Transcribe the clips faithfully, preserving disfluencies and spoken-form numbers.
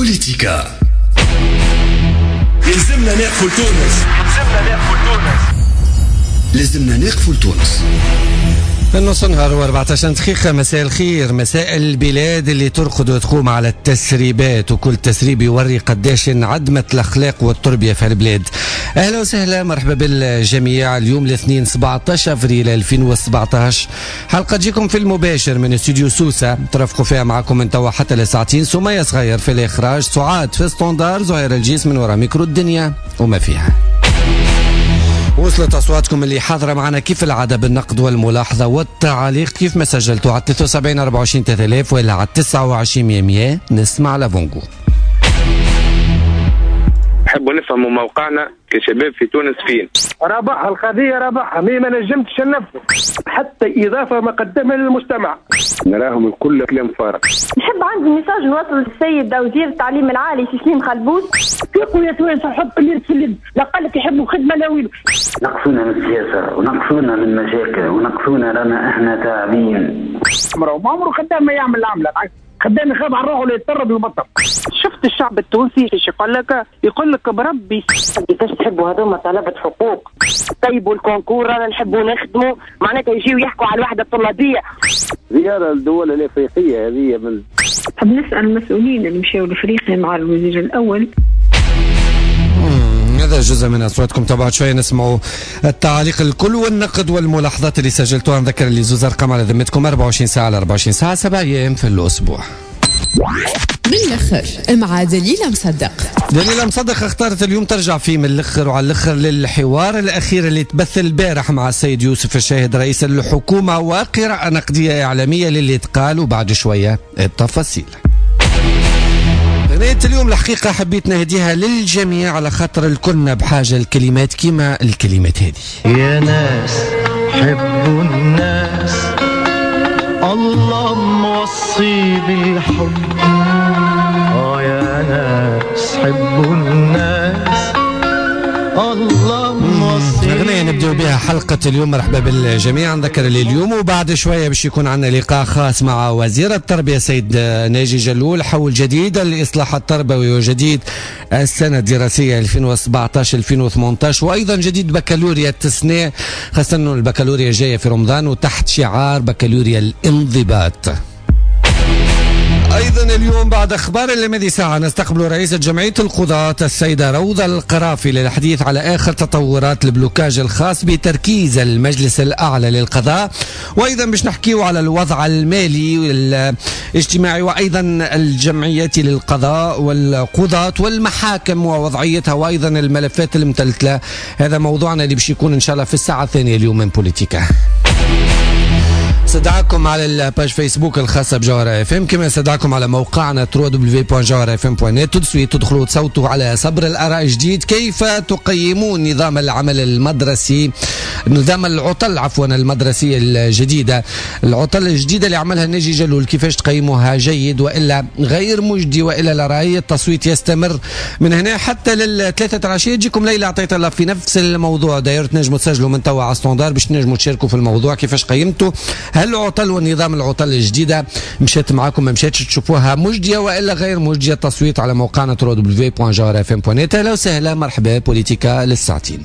بوليتيكا. لازمنا نقفل تونس، لازمنا نقفل تونس، لازمنا نقفل تونس. النص نهار واربعطاش دقيقة. مساء الخير، مساء البلاد اللي ترقد وتقوم على التسريبات، وكل تسريب يوري قداش انعدمت الأخلاق والتربية في البلاد. أهلا وسهلا، مرحبا بالجميع. اليوم الاثنين سبعطاش أفريل ألفين وسبعطاش، حلقة تجيكم في المباشر من استوديو سوسة، ترافقوا فيها معكم من توا حتى لساعتين. سمية صغير في الإخراج، سعاد في ستوندار، زهير الجيس من وراء ميكرو الدنيا وما فيها. وصلت أصواتكم اللي حاضرة معنا كيف العادة بالنقد والملاحظة والتعليق، كيف ما سجلتوا على ثلاثة وسبعين أربعة وعشرين ثلاثة آلاف ولا على تسعة وعشرين مية مية. نسمع لافونغو. نحبوا نفهموا موقعنا كشباب في تونس فين. رابحها القضية، رابحها مي ما نجمتش ننفذ حتى إضافة مقدمة للمجتمع. نراهم الكل كلام فارغ. نحب عندي ميساج نوصل للسيد وزير التعليم العالي سليم خلبوس. يقول يا توانسة حط اللي تسلم، لا قال لك يحبوا خدمة لا ويلو. نقصونا من السياسة ونقصونا من المشاكل ونقصونا لنا احنا تعبين. عمره ما عمره خدام ما يعمل العملة، خدام يخاف على روحه ولا يضطرب يبطل. شفت الشعب التونسي ايش يقول لك؟ يقول لك بربي كيفاش تحبوا هذوما طلبة حقوق؟ طيبوا الكونكور رانا نحبوا نخدموا، معناتها يجيو يحكوا على الوحدة الطلابية. زيارة الدول الافريقية هذه من طب نسأل المسؤولين اللي مشاو لافريقيا مع الوزير الاول. هذا جزء من أصواتكم. طبعا شوية نسمعوا التعليق الكل والنقد والملاحظات اللي سجلتوها. نذكر اللي زوز أرقام على ذمتكم، أربعة وعشرين ساعة على أربعة وعشرين ساعة، سبع أيام في الأسبوع. بالأخر مع دليلة مصدق. دليلة مصدق اختارت اليوم ترجع فيه من الأخر وعلى الأخر للحوار الأخير اللي تبث البارح مع السيد يوسف الشاهد رئيس الحكومة، وقراءة نقدية إعلامية للي تقال، وبعد شوية التفاصيل. أغنية اليوم الحقيقة حبيت نهديها للجميع على خاطر الكلنا بحاجة الكلمات كما الكلمات هذه. يا ناس حبوا الناس، الله موصي بالحب. آه يا ناس حبوا الناس، الله موصي. أغنية نبدأ بها حلقة اليوم. مرحبا بالجميع. نذكر اللي اليوم وبعد شوية باش يكون عندنا لقاء خاص مع وزير التربية سيد ناجي جلول حول جديد الإصلاح التربوي وجديد السنة الدراسية ألفين وسبعطاش ألفين وثمانطاش، وأيضا جديد بكالوريا التصنيع، خاصة أنه البكالوريا جاية في رمضان وتحت شعار بكالوريا الانضباط. أيضا اليوم بعد أخبار اللمادي ساعة نستقبل رئيسة جمعية القضاة السيدة روضة القرافي للحديث على آخر تطورات البلوكاج الخاص بتركيز المجلس الأعلى للقضاء، وأيضا باش نحكيو على الوضع المالي والاجتماعي وأيضا الجمعيات للقضاء والقضاة والمحاكم ووضعيتها، وأيضا الملفات المتلتلة. هذا موضوعنا اللي باش يكون إن شاء الله في الساعة الثانية اليوم من بوليتيكا. استدعاكم على الباج فيسبوك الخاصة بجوهرة اف ام، كما استدعاكم على موقعنا دبليو دبليو دبليو دوت جوهرة اف ام دوت نت. تدسوا تدخلوا تصوتوا على صبر الآراء جديد. كيف تقيمون نظام العمل المدرسي، نظام العطل عفوا المدرسية الجديدة، العطل الجديدة اللي عملها ناجي جلول، كيفاش تقيموها؟ جيد وإلا غير مجدي وإلا لا رأي؟ التصويت يستمر من هنا حتى للثلاثة العشية. تجيكم ليلى عطيت الله في نفس الموضوع داير، تنجموا تسجلوا من توا على ستوندار باش تنجموا تشاركوا في الموضوع. كيفاش قيمتوا؟ هل العطل والنظام العطل الجديدة مشيت معكم، ما مشيتش تشوفوها مجدية وإلا غير مجدية؟ التصويت على موقعنا دبليو دبليو دبليو دوت جوهرة اف ام دوت نت. أهلا وسهلا، مرحبا بوليتيكا للساعتين.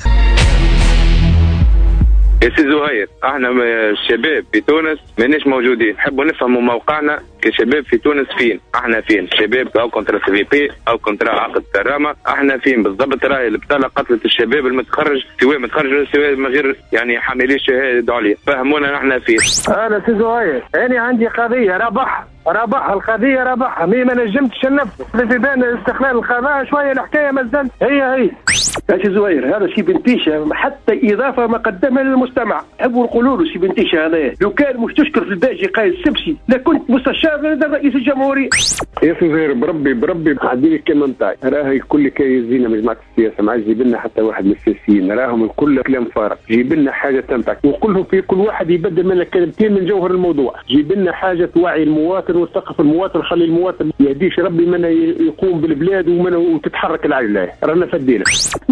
يا سي زهير، احنا الشباب في تونس مانيش موجودين. نحبوا نفهموا موقعنا كشباب في تونس فين. احنا فين شباب او كونترا سي في بي او كونترا عقد كرامه، احنا فين بالضبط؟ راهي البطاله قتلت الشباب المتخرج، سواء متخرج ولا سواء من غير يعني حاملي شهاده عليا. فهمونا نحن فين. انا سي زهير، انا عندي قضيه رابحها، رابحها القضيه، رابحها مي ما نجمتش ننفذ. في بين استقلال القضاء شويه الحكايه مازالت هي هي. يا سي زهير، هذا شي بنتيشه حتى اضافه مقدمه للمجتمع. حبوا نقولوا له شي بنتيشه هذا، لو كان مش تشكر في الباجي قايد السبسي لكنت مستشار رئيس الجمهورية. يا سي زهير، بربي بربي عدي لي الكلمه نتاعي. راهي الكل كي يزينا مجموعه السياسه، ما عادش جيب لنا حتى واحد من السياسيين، راهم الكل كلام فارغ. جيب لنا حاجه تنفعك، وكلهم في كل واحد يبدل من كلمتين من جوهر الموضوع. جيب لنا حاجه توعي المواطن وتثقف المواطن، خلي المواطن يهديش ربي من يقوم بالبلاد ومن وتتحرك العائله. رانا فدينا.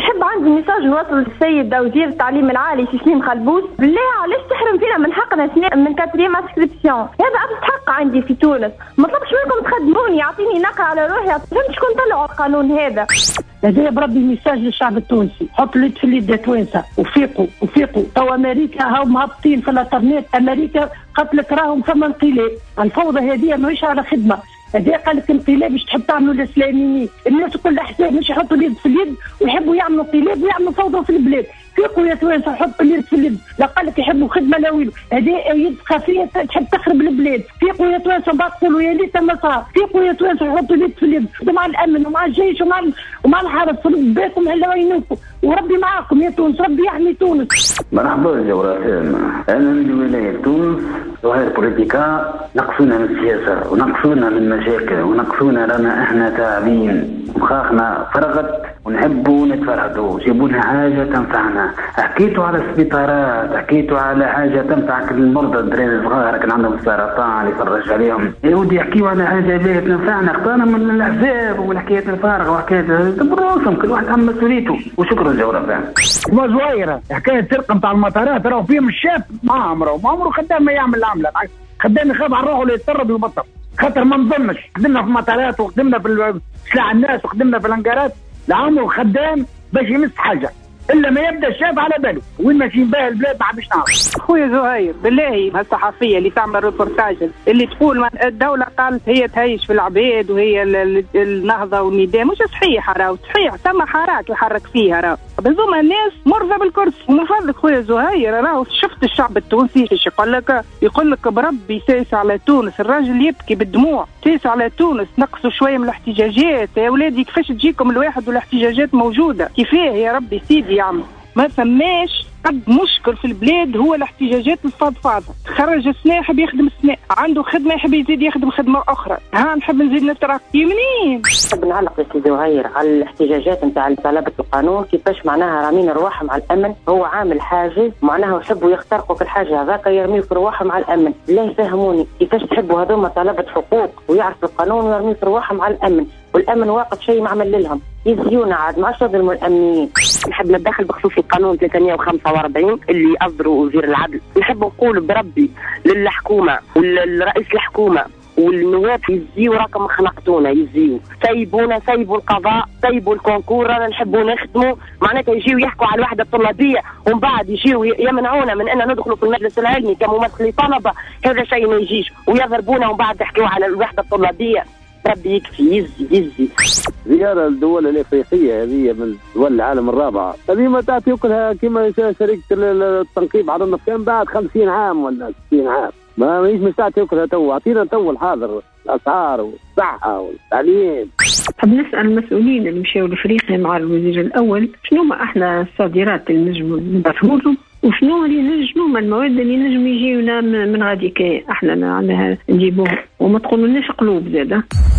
نحب عندي ميساج نوصل للسيد وزير التعليم العالي في سليم خلبوس، بالله علاش تحرم فينا من حقنا سنة من كاتريم اسكريبسيون؟ هذا أبسط حق عندي في تونس، ما طلبش منكم تخدموني، يعطيني نقرة على روحي، فهمت شكون طلعوا القانون هذا؟ هذا بربي ميساج للشعب التونسي، حط اليد في اليد يا توانسه وفيقوا وفيقوا. تو امريكا هاو مهبطين في الانترنت، امريكا قتلت راهم فما انقلاب، الفوضى هذه ماهيش على خدمه. هذا قال لك انقلاب باش تحب تعملوا الاسلاميين، الناس كل احساب مش يحطوا اليد في اليد ويحبوا يعملوا انقلاب ويعملوا فوضى في البلاد. فيقوا يا توانسه حطوا اليد في اليد، لا قال لك يحبوا خدمه لا ويلو، هذه يد خفيه تحب تخرب البلاد. فيقوا يا توانسه بعد تقولوا يا ليت ما صار، فيقوا يا توانسه حطوا اليد في اليد مع الامن ومع الجيش ومع ومع الحرس، بالكم هلا وينكم وربي معاكم يا تونس، ربي يحمي تونس. مرحبا جورافين، انا من ولايه تونس وهي البوليتيكا نقصونا من السياسه ونقصونا من المشاكل ونقصونا رانا احنا تعبين مخاخنا فرغت ونحبوا نتفرهدوا، جيبوا لنا حاجه تنفعنا. حكيتوا على السبيطارات، حكيتوا على حاجه تنفع المرضى الدراري الصغار كان عندهم السرطان يفرج عليهم، يا ودي يحكيوا على حاجه باهيه تنفعنا. اخطانا من الاحزاب والحكايات الفارغه وحكايات دبروسهم، كل واحد عم مسؤوليته. وشكرا جورافين. ما زويره حكايه سرقه نتاع المطارات راهو فيهم الشاب ما عمره ما عمره خدام ما يعمل العمله، خدام يخاف على روحه ولا يتطرد ويبطل، خاطر ما نظنش خدمنا في المطارات وخدمنا في سلاح الناس وخدمنا في الانقارات لعمره خدام باش يمس حاجه الا ما يبدا الشاب على باله وين ماشي بها البلاد ما عادش نعرف. خويا زهير بالله هالصحفيه اللي تعمل ريبورتاج اللي تقول من الدوله قالت هي تهيش في العباد وهي النهضه والنداء، مش صحيح راهو صحيح ثم حراك يحرك فيها راهو، بزوما الناس مرضى بالكرسي. ومن فضلك خويا زهير راهو شفت الشعب التونسي ايش يقول لك؟ يقول لك بربي ساس على تونس، الراجل يبكي بالدموع، ساس على تونس، نقصوا شويه من الاحتجاجات يا ولادي، كيفاش تجيكم الواحد والاحتجاجات موجوده؟ كيفاه يا ربي سيدي يعمل؟ ما فماش قد مشكل في البلاد هو الاحتجاجات الفضفاضه، تخرج السنة يحب يخدم السنة، عنده خدمه يحب يزيد يخدم خدمه اخرى، ها نحب نزيد نترقي منين؟ نحب نعلق يا سيدي زهير على الاحتجاجات نتاع طلبه القانون، كيفاش معناها رامين رواحهم على الامن، هو عامل حاجز معناها يحبوا يخترقوا في الحاجه هذاك يرميوا في رواحهم على الامن. لا يفهموني كيفاش تحبوا هذوما طلبه حقوق ويعرفوا القانون ويرميوا في رواحهم على الامن، والامن واقف شيء ما عمل لهم، يزيونا عاد ما عادش يظلموا الامنيين. نحب نتدخل بخصوص القانون ثلاثمية وخمسة وأربعين اللي اصدروا وزير العدل، نحب نقول بربي للحكومه والرئيس الحكومه والنواب يزيو راكم خنقتونا، يزيو سيبونا، سيبوا القضاء، سيبوا الكونكور، رانا نحبوا نخدموا، معناتها يجيو يحكوا على الوحده الطلابيه ومن بعد يجيو يمنعونا من ان ندخلوا في المجلس العلمي كممثلي طلبه، هذا شيء ما يجيش، ويضربونا ومن بعد تحكيوا على الوحده الطلابيه. ربي يكفي، يزي يزي. زيارة الدول الإفريقية هذه من دول العالم الرابعة، هذه ما تعطي وكلها كما شركة التنقيب على النفط بعد خمسين عام ولا ستين عام، ما ماهيش مش تعطي وكلها تو، أعطينا تو الحاضر الأسعار والصحة والتعليم. حاب نسأل المسؤولين اللي مشاو لأفريقيا مع الوزير الأول شنو ما احنا الصادرات اللي نجموا نبعثوا لهم، وشنو اللي نجموا من المواد اللي نجم يجيونا من غادي كي احنا معناها نجيبوهم، وما تقولولناش قلوب زاده.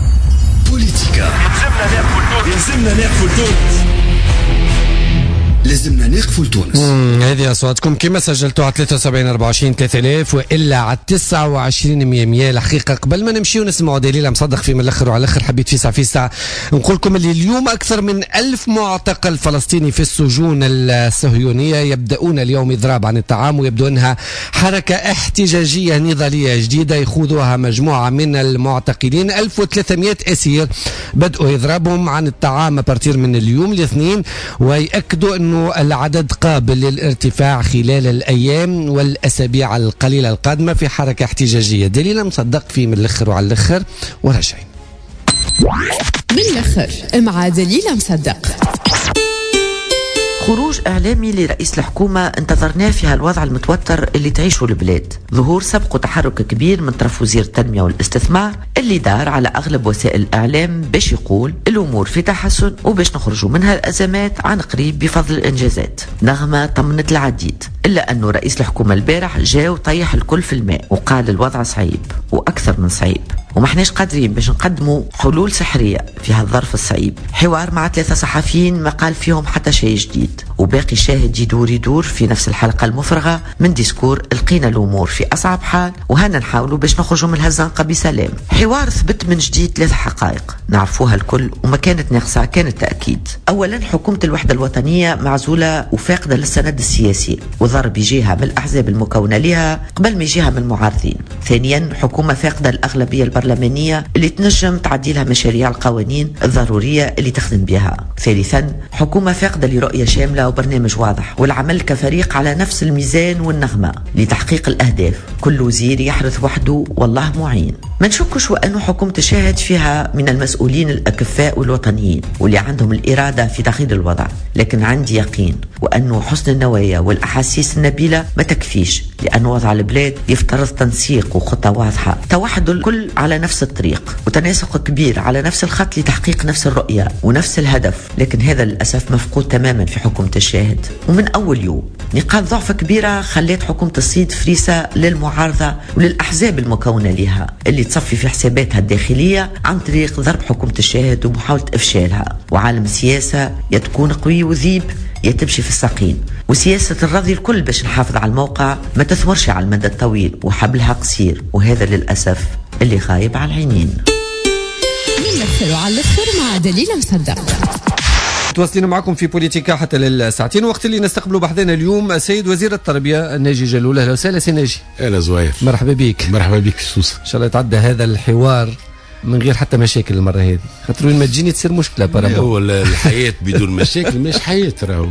بوليتيكا لازمنا نقفل تونس، لازمنا نقفل تونس. هذه اصواتكم كما سجلتوا على ثلاثة وسبعين أربعة وعشرين ثلاثة آلاف والا على تسعة وعشرين مية مية. الحقيقه قبل ما نمشيو نسمعوا دليل مصدق في من الاخر وعلى الاخر حبيت فيسع فيسع نقول لكم اللي اليوم اكثر من ألف معتقل فلسطيني في السجون الصهيونيه يبداون اليوم اضراب عن الطعام، ويبدو انها حركه احتجاجيه نضاليه جديده يخوضها مجموعه من المعتقلين. ألف وثلاثمية اسير بدأوا اضرابهم عن الطعام بارتير من اليوم الاثنين، ويأكدوا انه العدد قابل للارتفاع خلال الأيام والأسابيع القليلة القادمة في حركة احتجاجية. دليل مصدق في من الأخر وعلى الأخر وراجعين من الأخر مع دليل مصدق. خروج إعلامي لرئيس الحكومة انتظرناه في هالوضع المتوتر اللي تعيشه البلاد، ظهور سبق وتحرك كبير من طرف وزير التنمية والاستثمار اللي دار على أغلب وسائل الإعلام باش يقول الأمور في تحسن وباش نخرجوا منها الأزمات عن قريب بفضل الإنجازات. نغمة طمنت العديد، إلا أنه رئيس الحكومة البارح جاء وطيح الكل في الماء وقال الوضع صعيب وأكثر من صعيب، وما احناش قادرين باش نقدموا حلول سحرية في هذا الظرف الصعيب. حوار مع ثلاثة صحفيين ما قال فيهم حتى شيء جديد، وباقي شاهد يدور يدور في نفس الحلقة المفرغة من ديسكور لقينا الأمور في أصعب حال وهنا نحاولوا باش نخرجوا من الهزانقة بسلام. حوار ثبت من جديد ثلاث حقائق نعرفوها الكل وما كانت ناقصة كان التأكيد. أولا حكومة الوحدة الوطنية معزولة وفاقدة للسند السياسي وضرب يجيها من الأحزاب المكونة لها قبل ما يجيها من المعارضين. ثانيا حكومة فاقدة الأغلبية البرلمانية اللي تنجم تعدي لها مشاريع القوانين الضرورية اللي تخدم بها. ثالثا حكومة فاقدة لرؤية شاملة وبرنامج واضح والعمل كفريق على نفس الميزان والنغمة لتحقيق الأهداف. كل وزير يحرث وحده والله معين. ما نشكش وأنه حكومة الشاهد فيها من المسؤولين الأكفاء والوطنيين واللي عندهم الإرادة في تغيير الوضع، لكن عندي يقين وأنه حسن النوايا والأحاسيس النبيلة ما تكفيش، لأن وضع البلاد يفترض تنسيق وخطة واضحة، توحد الكل على نفس الطريق وتناسق كبير على نفس الخط لتحقيق نفس الرؤية ونفس الهدف. لكن هذا للأسف مفقود تماما في حكومة الشاهد. ومن أول يوم نقاط ضعف كبيرة خلت حكومة الصيد فريسة للمعارضة وللأحزاب المكونة لها اللي تصفي في حساباتها الداخلية عن طريق ضرب حكومة الشاهد ومحاولة إفشالها. وعالم السياسة يا تكون قوي وذيب يا تمشي في السقيم، وسياسة الرضي الكل باش نحافظ على الموقع ما تثمرش على المدى الطويل وحبلها قصير، وهذا للأسف اللي غايب على العينين. من الأخر وعلى الأخر مع دليل مصدق. تواصلين معكم في بوليتيكا حتى للساعتين، وقت اللي نستقبلوا بحثنا اليوم السيد وزير التربية ناجي جلول. اهلا وسهلا سي ناجي. اهلا زوير، مرحبا بك. مرحبا بك سوسة. ان شاء الله يتعدى هذا الحوار من غير حتى مشاكل المره هذه، خاطر وين ما تجيني تصير مشكله برا. هو الحياه بدون مشاكل مش حياه راهو.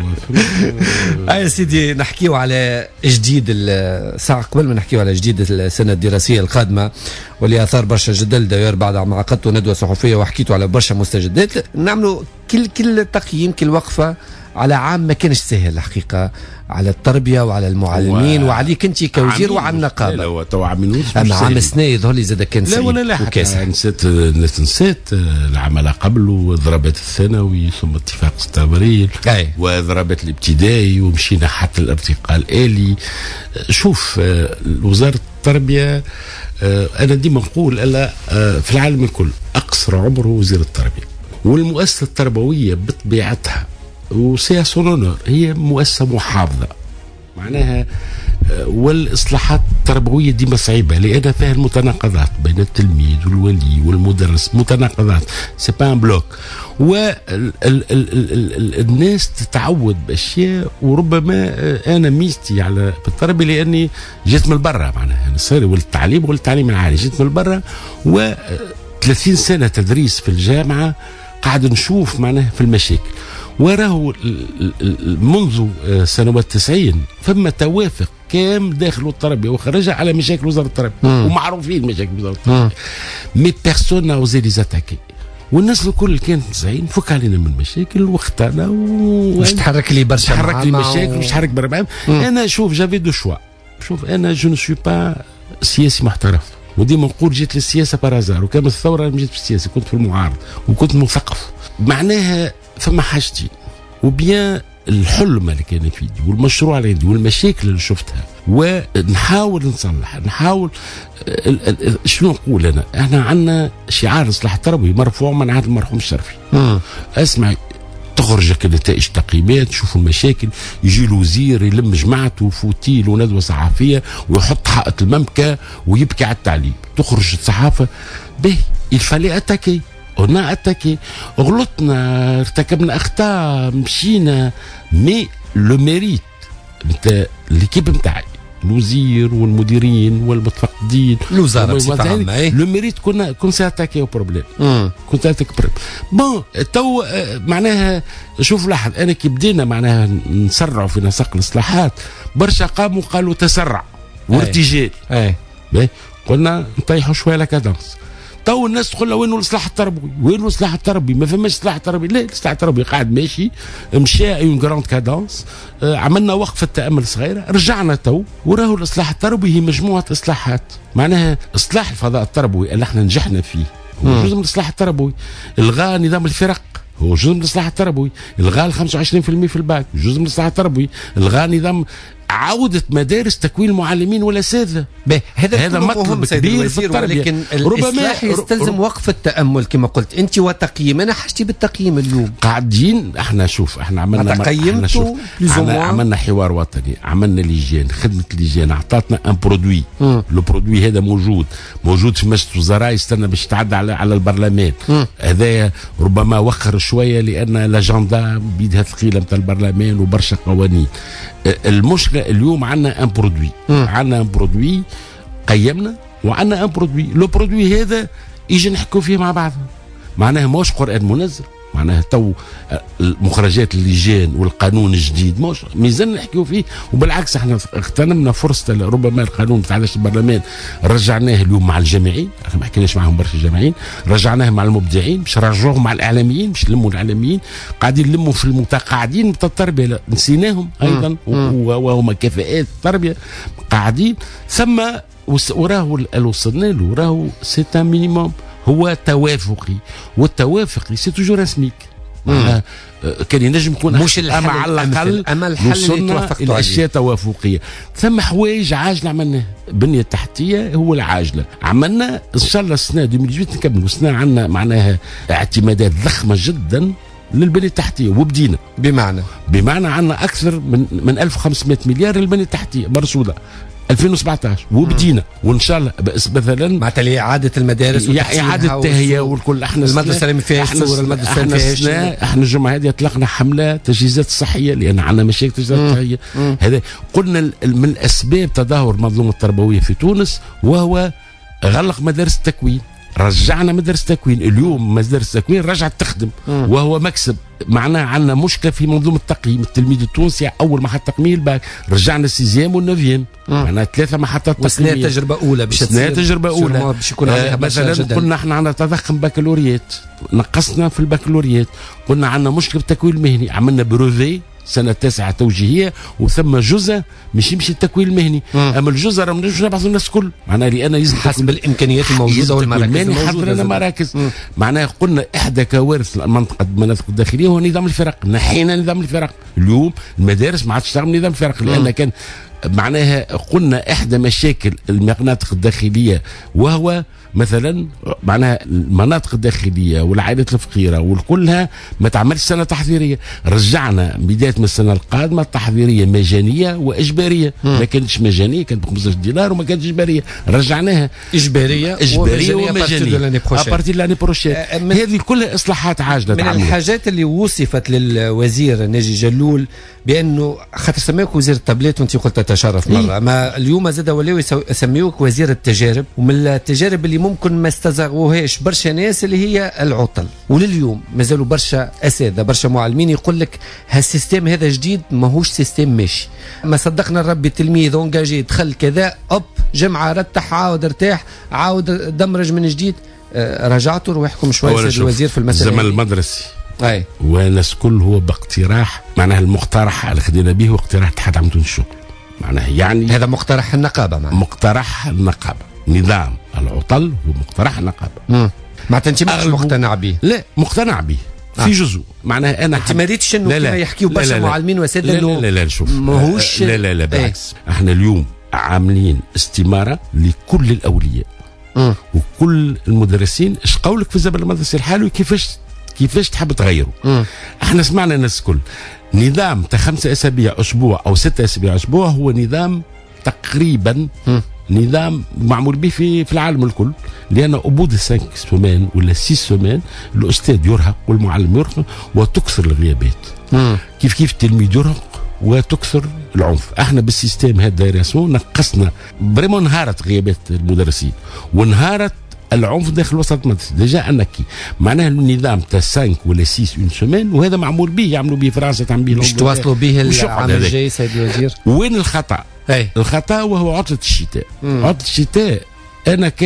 يا سيدي نحكيو على جديد الساعه قبل ما نحكيو على جديد السنه الدراسيه القادمه واللي اثار برشا جدل داير بعد ما عقدتوا ندوه صحفيه وحكيتوا على برشا مستجدات. نعملوا كل كل تقييم كل وقفه على عام ما كانش سهل الحقيقه على التربيه وعلى المعلمين و... وعليك انت كوزير وعلى النقابه. لا هو تو عاملوش اما عام السنه يظهر لي زاد كان لا ولا لا حتى نسيت نسيت العمل قبل وضربات الثانوي ثم اتفاق ستة ابريل وضربات الابتدائي ومشينا حتى الارتقاء الالي. شوف وزاره التربيه انا ديما نقول الا في العالم الكل اقصر عمره وزير التربيه، والمؤسسه التربويه بطبيعتها وسياسة هي مؤسسة محافظة معناها، والإصلاحات التربوية ديما صعيبة لأن فيها المتناقضات بين التلميذ والولي والمدرس، متناقضات سي با ان بلوك، والناس تتعود بأشياء. وربما أنا ميزتي على التربية لأني جيت من برا معناها أنا صار والتعليم والتعليم العالي جيت من برا و ثلاثين سنة تدريس في الجامعة قاعد نشوف معناها في المشاكل. وراه منذ سنوات التسعين فما توافق كام داخل التربيه وخرجها على مشاكل وزاره التربيه ومعروفين مشاكل وزاره التربيه مي بيرسون اوزي لي زاتاكي، والناس الكل كانت زين فك علينا من المشاكل واختارنا و... مش تحرك لي برشا تحرك لي مشاكل مش تحرك برا. انا شوف جافي دو شوا، شوف انا جو نو سوي با سياسي محترف وديما نقول جيت للسياسه بارازار، وكان الثوره مشيت في السياسه كنت في المعارض وكنت مثقف معناها فما حاجتين وبيان الحلم اللي كان في يدي والمشروع اللي عندي والمشاكل اللي شفتها ونحاول نصلح نحاول ال ال شنو نقول انا احنا عندنا شعار الاصلاح التربوي مرفوع من عهد المرحوم الشرفي. اسمع تخرج النتائج تقييمات تشوفوا المشاكل يجي الوزير يلم جماعته وفوتيل وندوه صحفيه ويحط حائط الممكى ويبكي على التعليم، تخرج الصحافه به الفالي اتاكي قلنا اتاكي غلطنا ارتكبنا اخطاء مشينا مي لو ميريت نتاع ليكيب نتاعي الوزير والمديرين والمتفقدين الوزاره بصفه عامه لو ميريت كنا كنت اتاكي او بروبليم كنت اتاكي بروبليم بون تو معناها شوف لاحظ انا كي بدينا معناها نسرعوا في نسق الاصلاحات برشا قاموا قالوا تسرع وارتجال اي قلنا نطيحوا شويه لا كادونس. تو الناس تقول له وين الاصلاح التربوي؟ وين الاصلاح التربوي؟ ما فماش اصلاح تربوي، لا الاصلاح التربوي قاعد ماشي مشى اون جراند كادونس، آه عملنا وقفه تامل صغيره رجعنا تو وراهو الاصلاح التربوي هي مجموعه اصلاحات، معناها اصلاح الفضاء التربوي اللي احنا نجحنا فيه هو جزء من الاصلاح التربوي، الغاء نظام الفرق هو جزء من الاصلاح التربوي، الغاء ال خمسة وعشرين بالمئة في الباك جزء من الاصلاح التربوي، الغاء نظام عودة مدارس تكوين المعلمين والأساتذة. هذا هذا مطلب كبير في التربية. ولكن الإصلاح يستلزم وقف التأمل كما قلت أنت وتقييم. أنا حاجتي بالتقييم اليوم قاعدين احنا شوف احنا عملنا احنا شوف عملنا, عملنا حوار وطني، عملنا لجان، خدمة لجان أعطتنا ان برودوي. لو برودوي هذا موجود موجود في مجلس الوزراء، يستنى باش يتعدى على على البرلمان. هذا ربما وخر شوية لأن الأجندة بيدها ثقيلة نتاع البرلمان وبرشا قوانين. المشكلة اليوم عندنا ان برودوي، عندنا ان برودوي قيمنا وعندنا ان برودوي. لو برودوي هذا يجي نحكوا فيه مع بعض، معناها موش قرآن منزل، معناها تو مخرجات اللجان والقانون الجديد موش ميزان نحكيو فيه. وبالعكس احنا اغتنمنا فرصة ربما القانون تاع البرلمان رجعناه اليوم مع الجامعين، احنا ما حكيناش معهم برشا الجامعين، رجعناه مع المبدعين باش نرجعوه مع الاعلاميين باش نلموا الاعلاميين قاعدين نلموا في المتقاعدين بتاع التربية، نسيناهم ايضا وهما كفاءات التربية قاعدين ثم. وراه اللي وصلنا له راهو سي ان مينيموم هو توافقي، والتوافقي سي توجور اسميك. معناها كان ينجم يكون مش الحل على الاقل اما الحل اللي توافقتوا عليه اشياء توافقيه. ثم حوايج عاجله عملناها، البنيه التحتيه هو العاجله عملنا ان شاء الله السنه ألفين وثمانية نكملوا السنه عندنا معناها اعتمادات ضخمه جدا للبنيه التحتيه، وبدينا بمعنى بمعنى عندنا اكثر من من ألف وخمسمائة مليار للبنيه التحتيه مرصوده ألفين وسبعطاش وبدينا. وان شاء الله مثلا معناتها اعاده المدارس اعاده التهيئه والكل. احنا المدرسه اللي ما فيهاش صور، المدرسه اللي ما فيهاش. احنا الجمعه هذه اطلقنا حمله تجهيزات صحيه لان عندنا مشاكل تجهيزات صحيه. هذا قلنا من اسباب تدهور المنظومه التربويه في تونس وهو غلق مدارس التكوين. رجعنا مدارس التكوين، اليوم مدارس التكوين رجعت تخدم وهو مكسب. معناه عندنا مشكله في منظومه التقييم. التلميذ التونسي اول محطه تقييم الباك، رجعنا السيزيام والنوفيام، معناها ثلاثه محطات تقييميه. وسنة تجربه اولى باش تصير تجربه اولى باش يكون عليها مثلا. قلنا احنا عندنا تضخم بكالوريات، نقصنا في البكالوريات. قلنا عندنا مشكله بالتكوين المهني، عملنا بروفي سنة تاسعة توجيهية وثم جزء مش يمشي التكوين المهني. مم. أما الجزء راه مش نبعث الناس الكل، معناها لأن يلزم حسب الإمكانيات الموجودة والمراكز الموجودة. مراكز معناها قلنا إحدى كوارث المنطقة المناطق الداخلية هو نظام الفرق. نحينا نظام الفرق، اليوم المدارس ما عادش تشتغل نظام الفرق لأن كان معناها قلنا إحدى مشاكل المناطق الداخلية وهو مثلا معناها المناطق الداخليه والعائلات الفقيره والكلها ما تعملش سنه تحضيريه. رجعنا بدايه من السنه القادمه التحضيريه مجانيه واجباريه. مم. ما كانتش مجانيه، كانت ب خمسطاش دينار وما كانتش اجباريه. رجعناها اجباريه اجباريه ومجانيه ابارتي لاني بروشين. هذه كلها اصلاحات عاجله. من تعمل. الحاجات اللي وصفت للوزير ناجي جلول بانه خاطر سماوك وزير التابلت وانت قلت تشرف مره. إيه؟ ما اليوم زاد ولاو يسميوك وزير التجارب، ومن التجارب اللي ممكن ما استزغوهاش برشا ناس اللي هي العطل. ولليوم مازالوا برشا اساتذه برشا معلمين يقول لك هالسيستم هذا جديد ماهوش سيستم ماشي. ما صدقنا الرب تلميذ اونجاجي دخل كذا اوب جمعه رتح عاود ارتاح عاود دمرج من جديد. آه رجعتوا روحكم شويه سيد الوزير في المساله. الزمن المدرسي اي والناس كل هو باقتراح، معناها المقترح اللي خدينا به هو اقتراح اتحاد عمتون الشغل. معناها يعني هذا مقترح النقابه. معناها مقترح النقابه نظام العطل ومقترح النقابه. امم ما انت مش مقتنع به؟ لا مقتنع به في آه. جزء. معناها انا ما ريتش انه كما يحكيوا برشا معلمين واساتذه انه لا لا لا شوف ماهوش لا لا لا بالعكس. ايه؟ احنا اليوم عاملين استماره لكل الاولياء م. وكل المدرسين. ايش قولك في الزمن المدرسي الحالي كيفاش كيفاش تحب تغيره؟ م. احنا سمعنا الناس الكل نظام تا خمسة اسابيع اسبوع او ستة اسابيع اسبوع هو نظام تقريبا م. نظام معمول به في في العالم الكل. لان ابود السنك سومان ولا سيس سومان الاستاذ يرهق والمعلم يرهق وتكثر الغيابات. مم. كيف كيف التلميذ يرهق وتكثر العنف. احنا بالسيستم هذا دايراسيون نقصنا بريمون انهارت غيابات المدرسين وانهارت العنف داخل وسط المدرسه. ديجا انك معناها النظام تاع خمسة ولا ستة اون سومان وهذا معمول به، يعملوا به فرنسا تعمل به باش تواصلوا به العام الجاي سيد الوزير. وين الخطا؟ أي. الخطا وهو عطله الشتاء. مم. عطله الشتاء انا كان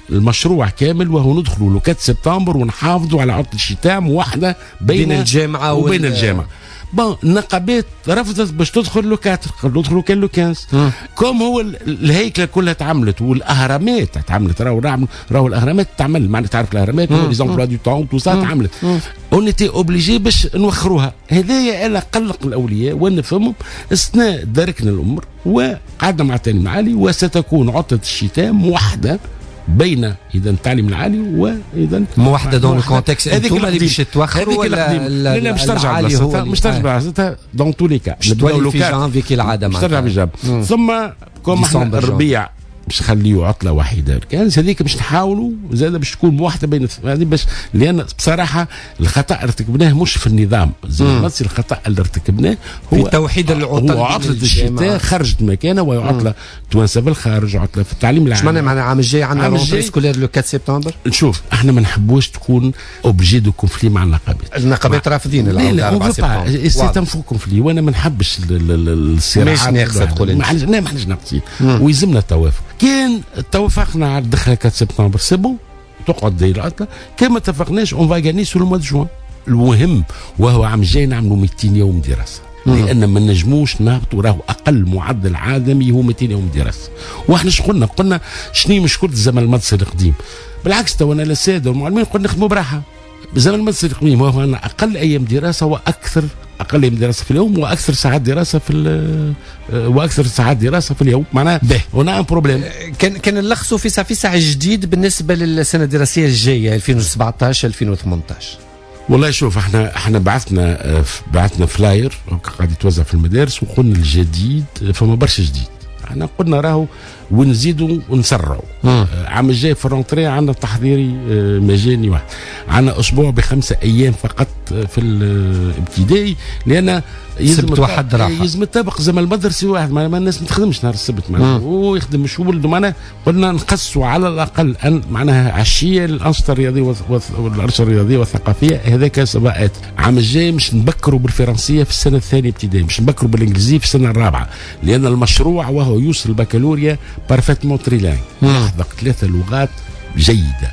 المشروع كامل وهو ندخلوا لو أربعة سبتمبر ونحافظوا على عطلة الشتاء واحدة بين, بين الجامعة وبين الجامعة. بون النقابات رفضت باش تدخل لو كاتر، ندخلوا كان لو خمسة. كوم هو الهيكله كلها تعملت والاهرامات تعملت، راهو راهو الاهرامات تعمل، معناتها تعرف الاهرامات لي زامبلوا دو طون تو سا تعملت، اون ايتي اوبليجي باش نوخروها. هذايا انا قلق الاولياء ونفهمهم. استثناء دركنا الامر وقعدنا مع التعليم العالي، وستكون عطله الشتاء موحده بين اذا التعليم العالي واذا موحده دون الكونتكست. انتم اللي باش توخروا ولا لا لا مش ترجع بلاصتها، مش ترجع بلاصتها دون تو لي كا، مش تولي في جانفي كالعاده، مش ترجع في جاب. ثم كوم احنا الربيع باش نخليه عطله وحيده، كان هذيك باش نحاولوا زاد باش تكون موحده بين هذه باش، لان بصراحه الخطا ارتكبناه مش في النظام زي ما تصير، الخطا اللي ارتكبناه هو في توحيد العطل، هو عطله الشتاء خرجت مكانها، وعطله توانسه بالخارج، عطله في التعليم العالي. اش معناها معناها العام الجاي عندنا رونتري سكولير لو أربعة سبتمبر؟ نشوف احنا ما نحبوش تكون اوبجي دو كونفلي مع النقابات، النقابات رافضين العام أربعة سبتمبر، سي تم فو كونفلي، وانا ما نحبش الصراعات، مش ناقصه تقول انت، ما احناش ناقصين ويلزمنا التوافق. كان توافقنا على دخل أربعة سبتمبر سي بون تقعد داير العطله، كان ما اتفقناش اون فا غاني سو الموا دو جوان. المهم وهو عام جاي نعملوا مئتين يوم دراسه، لان ما نجموش نهبطوا، راهو اقل معدل عالمي هو مئتين يوم دراسه. واحنا اش قلنا؟ قلنا شنو مشكله الزمن المدرسي القديم؟ بالعكس تو انا الساده والمعلمين قلنا نخدموا براحه. الزمن المدرسي القديم وهو أن اقل ايام دراسه واكثر اقل ايام دراسه في اليوم واكثر ساعات دراسه في واكثر ساعات دراسه في اليوم، معناها هنا ان بروبليم. كان كان نلخصوا في ساعه في ساعه جديد بالنسبه للسنه الدراسيه الجايه ألفين وسبعطاش ألفين وثمانطاش. والله شوف احنا احنا بعثنا بعثنا فلاير قاعد يتوزع في المدارس، وقلنا الجديد فما برشا جديد. احنا قلنا راهو ونزيدوا ونسرعوا. عام الجاي في الرونتري عندنا تحضيري مجاني واحد، عندنا اسبوع بخمسه ايام فقط في الابتدائي، لان يلزم واحد راحه، يلزم يطبق زي ما المدرسي واحد، ما الناس ما تخدمش نهار السبت معناها، هو يخدم مش ولده معناها. قلنا نقصوا على الاقل أن معناها عشيه الانشطه الرياضيه والانشطه الرياضيه والثقافيه، هذاك سباقات. عام الجاي مش نبكروا بالفرنسيه في السنه الثانيه ابتدائي، مش نبكروا بالانجليزيه في السنه الرابعه، لان المشروع وهو يوصل البكالوريا بارفيتمون تريلانج، يحضر ثلاثه لغات جيده.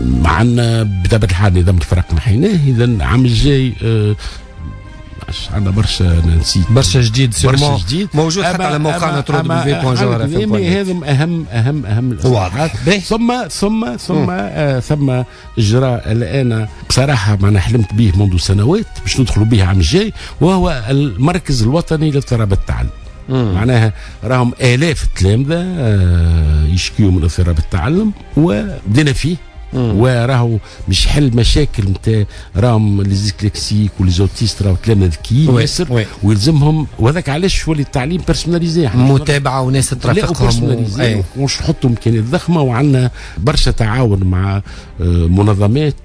معنا بطبيعه الحال نظام الفرق محيناه، اذا عام الجاي أه عندنا برشا نسيت برشا جديد برشا جديد موجود حتى على موقعنا ترو دبليو بوان جوهر اف ام. هذا اهم اهم اهم الاصلاحات. ثم ثم ثم آه ثم اجراء الان بصراحه ما انا حلمت به منذ سنوات باش ندخلوا به عام الجاي، وهو المركز الوطني لاضطراب التعلم. معناها راهم آلاف التلامذة آه يشكيوا من اضطراب التعلم، وبدينا فيه وراهو مش حل مشاكل نتاع راهم لي ديسلكسيك ولي زوتيست، راهو تلامذة ذكيين ياسر ويلزمهم، وهذاك علاش ولي التعليم بيرسوناليزي، متابعه وناس ترافقهم ومش نحطوا امكانيات ضخمه، وعندنا برشا تعاون مع منظمات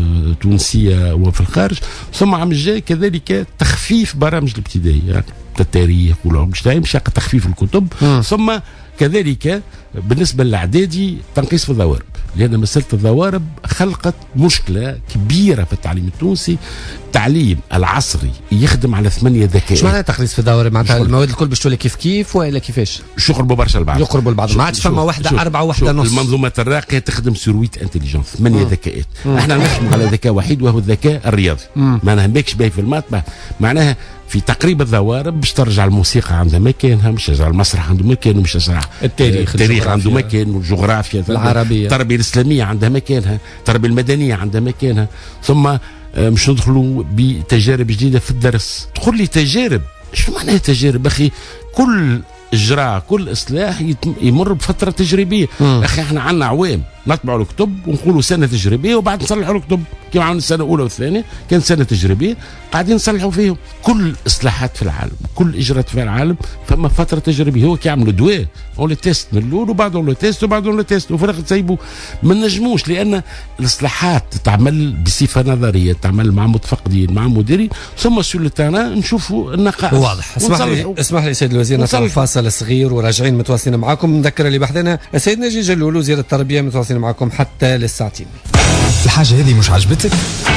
تونسيه وفي الخارج. ثم عام الجاي كذلك تخفيف برامج الابتدائي، يعني التاريخ والعلوم الاجتماعيه مش تخفيف الكتب. م. ثم كذلك بالنسبه للاعدادي تنقيص في الضوارب، لان مساله الضوارب خلقت مشكله كبيره في التعليم التونسي. التعليم العصري يخدم على ثمانيه ذكاء. شو معناتها تقليص في الضوارب؟ معناتها المواد الكل باش تولي كيف كيف ولا كيفاش؟ شو يقربوا برشا البعض، يقربوا البعض، ما عادش فما وحده أربعة وحده نص. المنظومات الراقيه تخدم سرويت انتليجنس، ثمانيه ذكاءات. احنا نخدم على ذكاء وحيد وهو الذكاء الرياضي، ما نهمكش به في المات. معناها في تقريب الضوارب باش ترجع الموسيقى عندها مكانها، مش ترجع المسرح عنده مكان، ومش ترجع التاريخ التاريخ عنده مكان، والجغرافيا العربيه، التربيه الاسلاميه عندها مكانها، التربيه المدنيه عندها مكانها. ثم مش ندخلوا بتجارب جديده في الدرس. تقول لي تجارب، شو معناها تجارب اخي؟ كل اجراء كل اصلاح يمر بفتره تجريبيه. اخي احنا عندنا عوام نطبعوا الكتب ونقولوا سنه تجريبيه وبعد نصلحوا الكتب، كما عملنا السنه الاولى والثانيه كانت سنه تجريبيه قاعدين نصلحوا فيهم. كل اصلاحات في العالم، كل اجراءات في العالم فما فتره تجريبيه. هو كي يعملوا دواء اون لي تيست من الاول وبعدهم لو تيست وبعدهم لو تيست وفي الاخر تسيبوا. ما نجموش، لان الاصلاحات تعمل بصفه نظريه، تعمل مع متفقدين مع مديرين، ثم سور لو تيران نشوفوا النقائص. واضح. اسمح لي اسمح لي سيد الوزير، نطلع فاصل صغير وراجعين متواصلين معكم. نذكر اللي بحثنا السيد ناجي جلول وزير التربيه، متواصلين معكم حتى للساعتين. الحاجه هذه مش عجبتك؟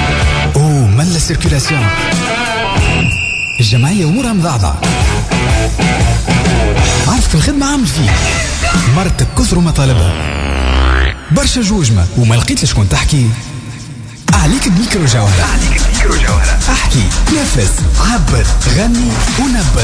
اوه ملا سيركيلاسيون، الجمعيه امورها مضعضعه، عارف في الخدمه عامل فيه، مرتك كثر مطالبها، برشا جوجمة وما لقيت لشكون تحكي. عليك بميكرو جوهرة. عليك بميكرو جوهرة. احكي، نفس، عبر، غني ونبر.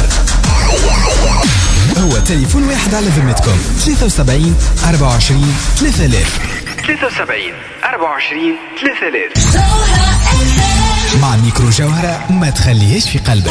هو تليفون واحد على ذمتكم. ثلاثة وسبعين أربعة وعشرين ثلاثة آلاف. ثلاثة وسبعين أربعة وعشرين ثلاثة آلاف. مع ميكرو جوهرة ما تخليهش في قلبك.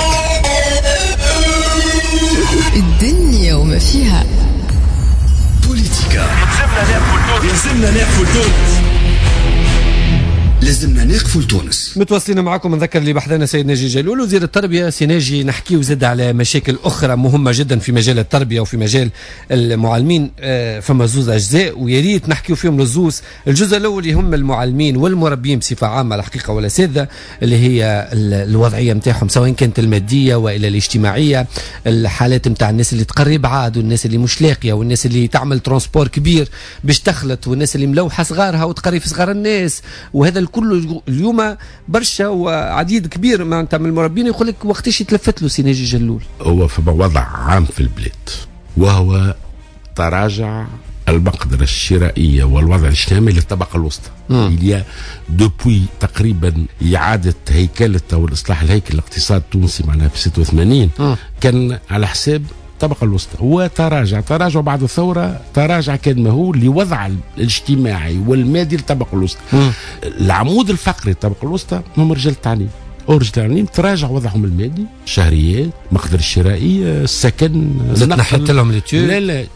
الدنيا وما فيها. بوليتيكا. يلزمنا نقفل تونس. لازمنا نقفل تونس. متواصلين معكم. نذكر اللي بحثنا سيد ناجي جلول وزير التربيه. سي ناجي، نحكي وزد على مشاكل اخرى مهمه جدا في مجال التربيه وفي مجال المعلمين. فما زوز اجزاء ويا ريت نحكيو فيهم للزوز. الجزء الاول يهم المعلمين والمربين بصفه عامه الحقيقه والاساتذه، اللي هي الوضعيه نتاعهم سواء كانت الماديه والى الاجتماعيه، الحالات نتاع الناس اللي تقرب عاد والناس اللي مش لاقيه والناس اللي تعمل ترانسبور كبير باش تخلط والناس اللي ملوحه صغارها وتقري في صغار الناس. وهذا كله اليوم برشا وعديد كبير معناتها من المربين يقول لك وقتاش يتلفت له سي ناجي جلول. هو في وضع عام في البلاد وهو تراجع المقدرة الشرائية والوضع الاجتماعي للطبقة الوسطى. إليا دوبوي تقريبا إعادة هيكلة أو الإصلاح الهيكل الاقتصاد التونسي معناها في ستة وثمانين م. كان على حساب الطبقة الوسطى وتراجع تراجع بعد الثورة تراجع كان مهول لوضع الاجتماعي والمادي للطبقة الوسطى. العمود الفقري للطبقة الوسطى هم رجال التعليم. رجال التعليم تراجع وضعهم المادي، الشهريات، المقدرة الشرائية، السكن. نحط لهم ليتيود. لا لا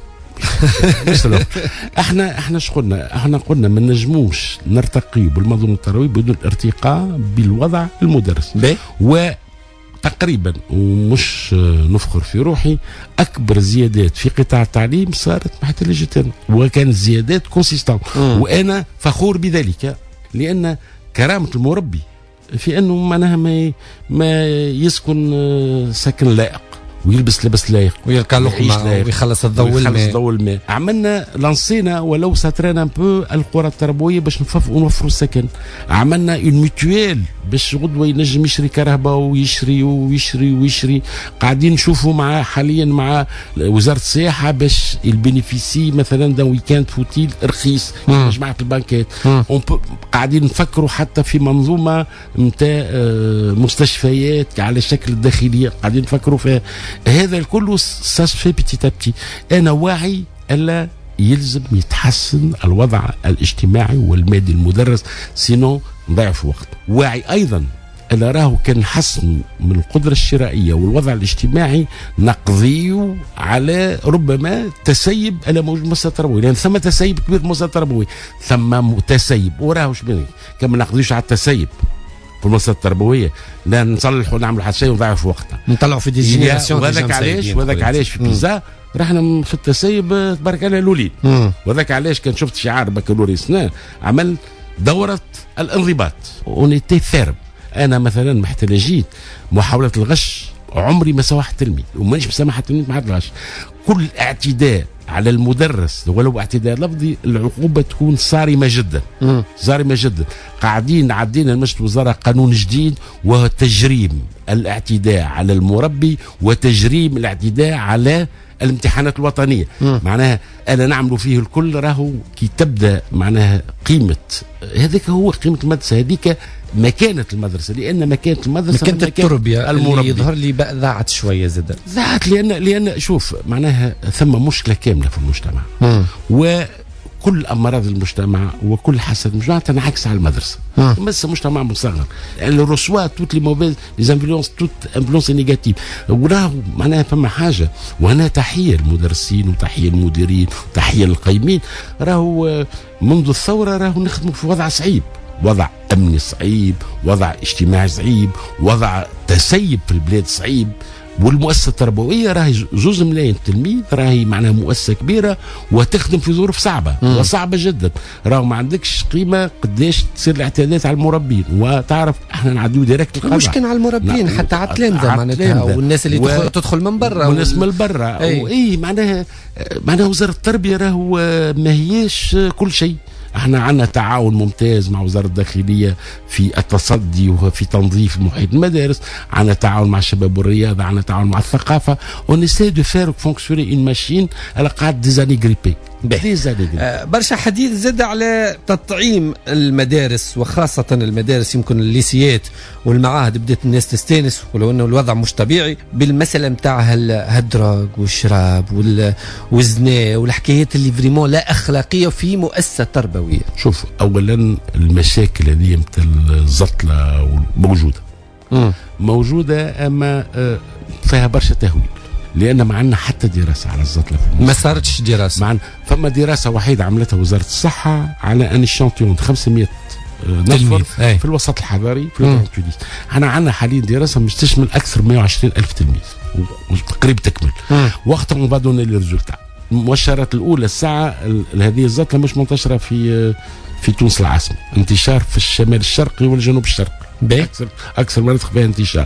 احنا احنا شقلنا احنا قلنا ما نجموش نرتقي بالمنظومة التربوية بدون ارتقاء بالوضع المدرس. و تقريبا ومش نفخر في روحي اكبر زيادات في قطاع التعليم صارت تحت اللجنة وكانت زيادات كونسيستان وانا فخور بذلك لان كرامة المربي في انه معناها ما ما يسكن سكن لائق ويلبس لبس لايق ويركع لقمه ويخلص الضوء والماء. الضوء الماء عملنا لانسينا ولو ساترينا ان بو القرى التربويه باش نوفروا السكن. عملنا اون ميتويل باش غدوه ينجم يشري كهرباء ويشري ويشري ويشري. قاعدين نشوفوا مع حاليا مع وزاره السياحه باش البينيفيسي مثلا دا ويكاند فوتيل رخيص جماعه البنكات. قاعدين نفكروا حتى في منظومه نتاع مستشفيات على شكل الداخليه قاعدين نفكروا فيها. هذا الكل ساسفي بتي تابتي. انا واعي الا يلزم يتحسن الوضع الاجتماعي والمادي المدرس سينو نضيع في وقت. واعي ايضا الا راهو كان نحسن من القدره الشرائيه والوضع الاجتماعي نقضيو على ربما تسيب على موجود مؤسسه تربويه لان ثم تسيب كبير مؤسسه تربويه ثم تسيب وراهو شبيه كما نقضيوش على التسيب في المؤسسات التربويه لا نصلحوا ونعملوا حتى شيء ونضيعوا في وقتها نطلعوا في دي جينيراسيون. وهذاك علاش وهذاك علاش في بيزا رحنا في التسيب تبارك الله الاولين. وهذاك علاش كان شفت شعار بكالوريوس عمل دوره الانضباط اونيتي فيرم. انا مثلا حتى جيت محاوله الغش عمري ما سوحت تلميذ ومانيش مسامح التلميذ مع الغش. كل اعتداء على المدرس ولو اعتداء لفظي العقوبة تكون صارمة جدا م. صارمة جدا. قاعدين عدينا لمجلس الوزراء قانون جديد وهو تجريم الاعتداء على المربي وتجريم الاعتداء على الامتحانات الوطنية. م. معناها أنا نعمل فيه الكل راهو كي تبدأ معناها قيمة هذاك هو قيمة المدرسة هذيك مكانة المدرسة لأن مكانة المدرسة مكانة التربية اللي يظهر لي بقى ذاعت شوية زاد ذاعت لأن لأن شوف معناها ثم مشكلة كاملة في المجتمع م. وكل أمراض المجتمع وكل حسد المجتمع تنعكس على المدرسة. بس مجتمع مصغر الرسوة توت لي موفيز لي انفلونس توت انفلونس نيجاتيف وراه معناها فما حاجة. وهنا تحية للمدرسين وتحية للمديرين وتحية للقيمين. راهو منذ الثورة راهو نخدموا في وضع صعيب وضع أمني صعيب وضع اجتماعي صعيب وضع تسيب في البلاد صعيب. والمؤسسة التربوية راهي زوز ملايين تلميذ راهي معناها مؤسسة كبيرة وتخدم في ظروف صعبة م. وصعبة جدا. راهو ما عندكش قيمة قداش تصير الاعتداءات على المربين وتعرف احنا نعديو ديريكت القضاء مش كان على المربين حتى على التلامذة معناتها والناس اللي و... تدخل من برا والناس من برا اي ايه معناها معناها وزارة التربية راهو ما هياش كل شيء. احنا عندنا تعاون ممتاز مع وزارة الداخلية في التصدي وفي تنظيف محيط المدارس، عندنا تعاون مع الشباب والرياضة، عندنا تعاون مع الثقافة. on essaie de faire fonctionner une machine elle قاعد des années grippées. آه برشا حديث زاد على تطعيم المدارس، وخاصة المدارس يمكن الليسيات والمعاهد بدأت الناس تستانس، ولو انه الوضع مش طبيعي بالمسألة متاع هالدراج والشراب والزنا والحكايات اللي فريمون لا أخلاقية في مؤسسة تربوية. شوف أولا المشاكل هذه متاع الزطلة موجودة م. موجودة أما فيها برشا تهويل، لأن ما عندنا حتى دراسة على الزطلة في المستشفى. ما صارتش دراسة. معنا فما دراسة وحيدة عملتها وزارة الصحة على أن الشانتيون خمسمائة نفر في الوسط الحضاري في تونس. احنا عندنا حاليا دراسة مش تشمل أكثر من مئة وعشرين ألف تلميذ وقريب تكمل. وقتها من بعد لي ريزولتا. المؤشرات الأولى الساعة هذه الزطلة مش منتشرة في في تونس العاصمة، انتشار في الشمال الشرقي والجنوب الشرقي. أكثر أكثر مناطق فيها انتشار.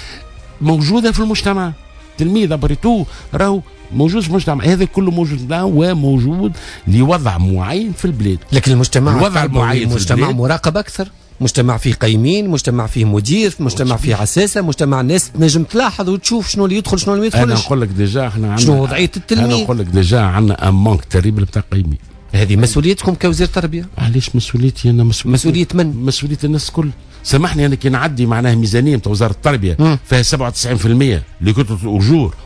موجودة في المجتمع. تلميذ ابريتو راهو موجود في المجتمع، هذا كله موجود وموجود لوضع معين في البلاد. لكن المجتمع الوضع المعين مجتمع مراقب اكثر، مجتمع فيه قيمين، مجتمع فيه مدير، مجتمع فيه عساسه، مجتمع الناس تنجم تلاحظ وتشوف شنو اللي يدخل شنو اللي ما يدخلش. انا نقول لك ديجا احنا عندنا شنو وضعيه التلميذ. انا نقول لك ديجا عندنا ان مانك تريبل نتاع قيمين. هذه مسؤوليتكم كوزير تربيه. علاش مسؤوليتي انا؟ مسؤولية مسؤوليه من؟ مسؤوليه الناس الكل. سامحني انا كي نعدي معناها ميزانيه نتاع وزاره التربيه م. فيها سبعة وتسعين بالمئة لكتله الاجور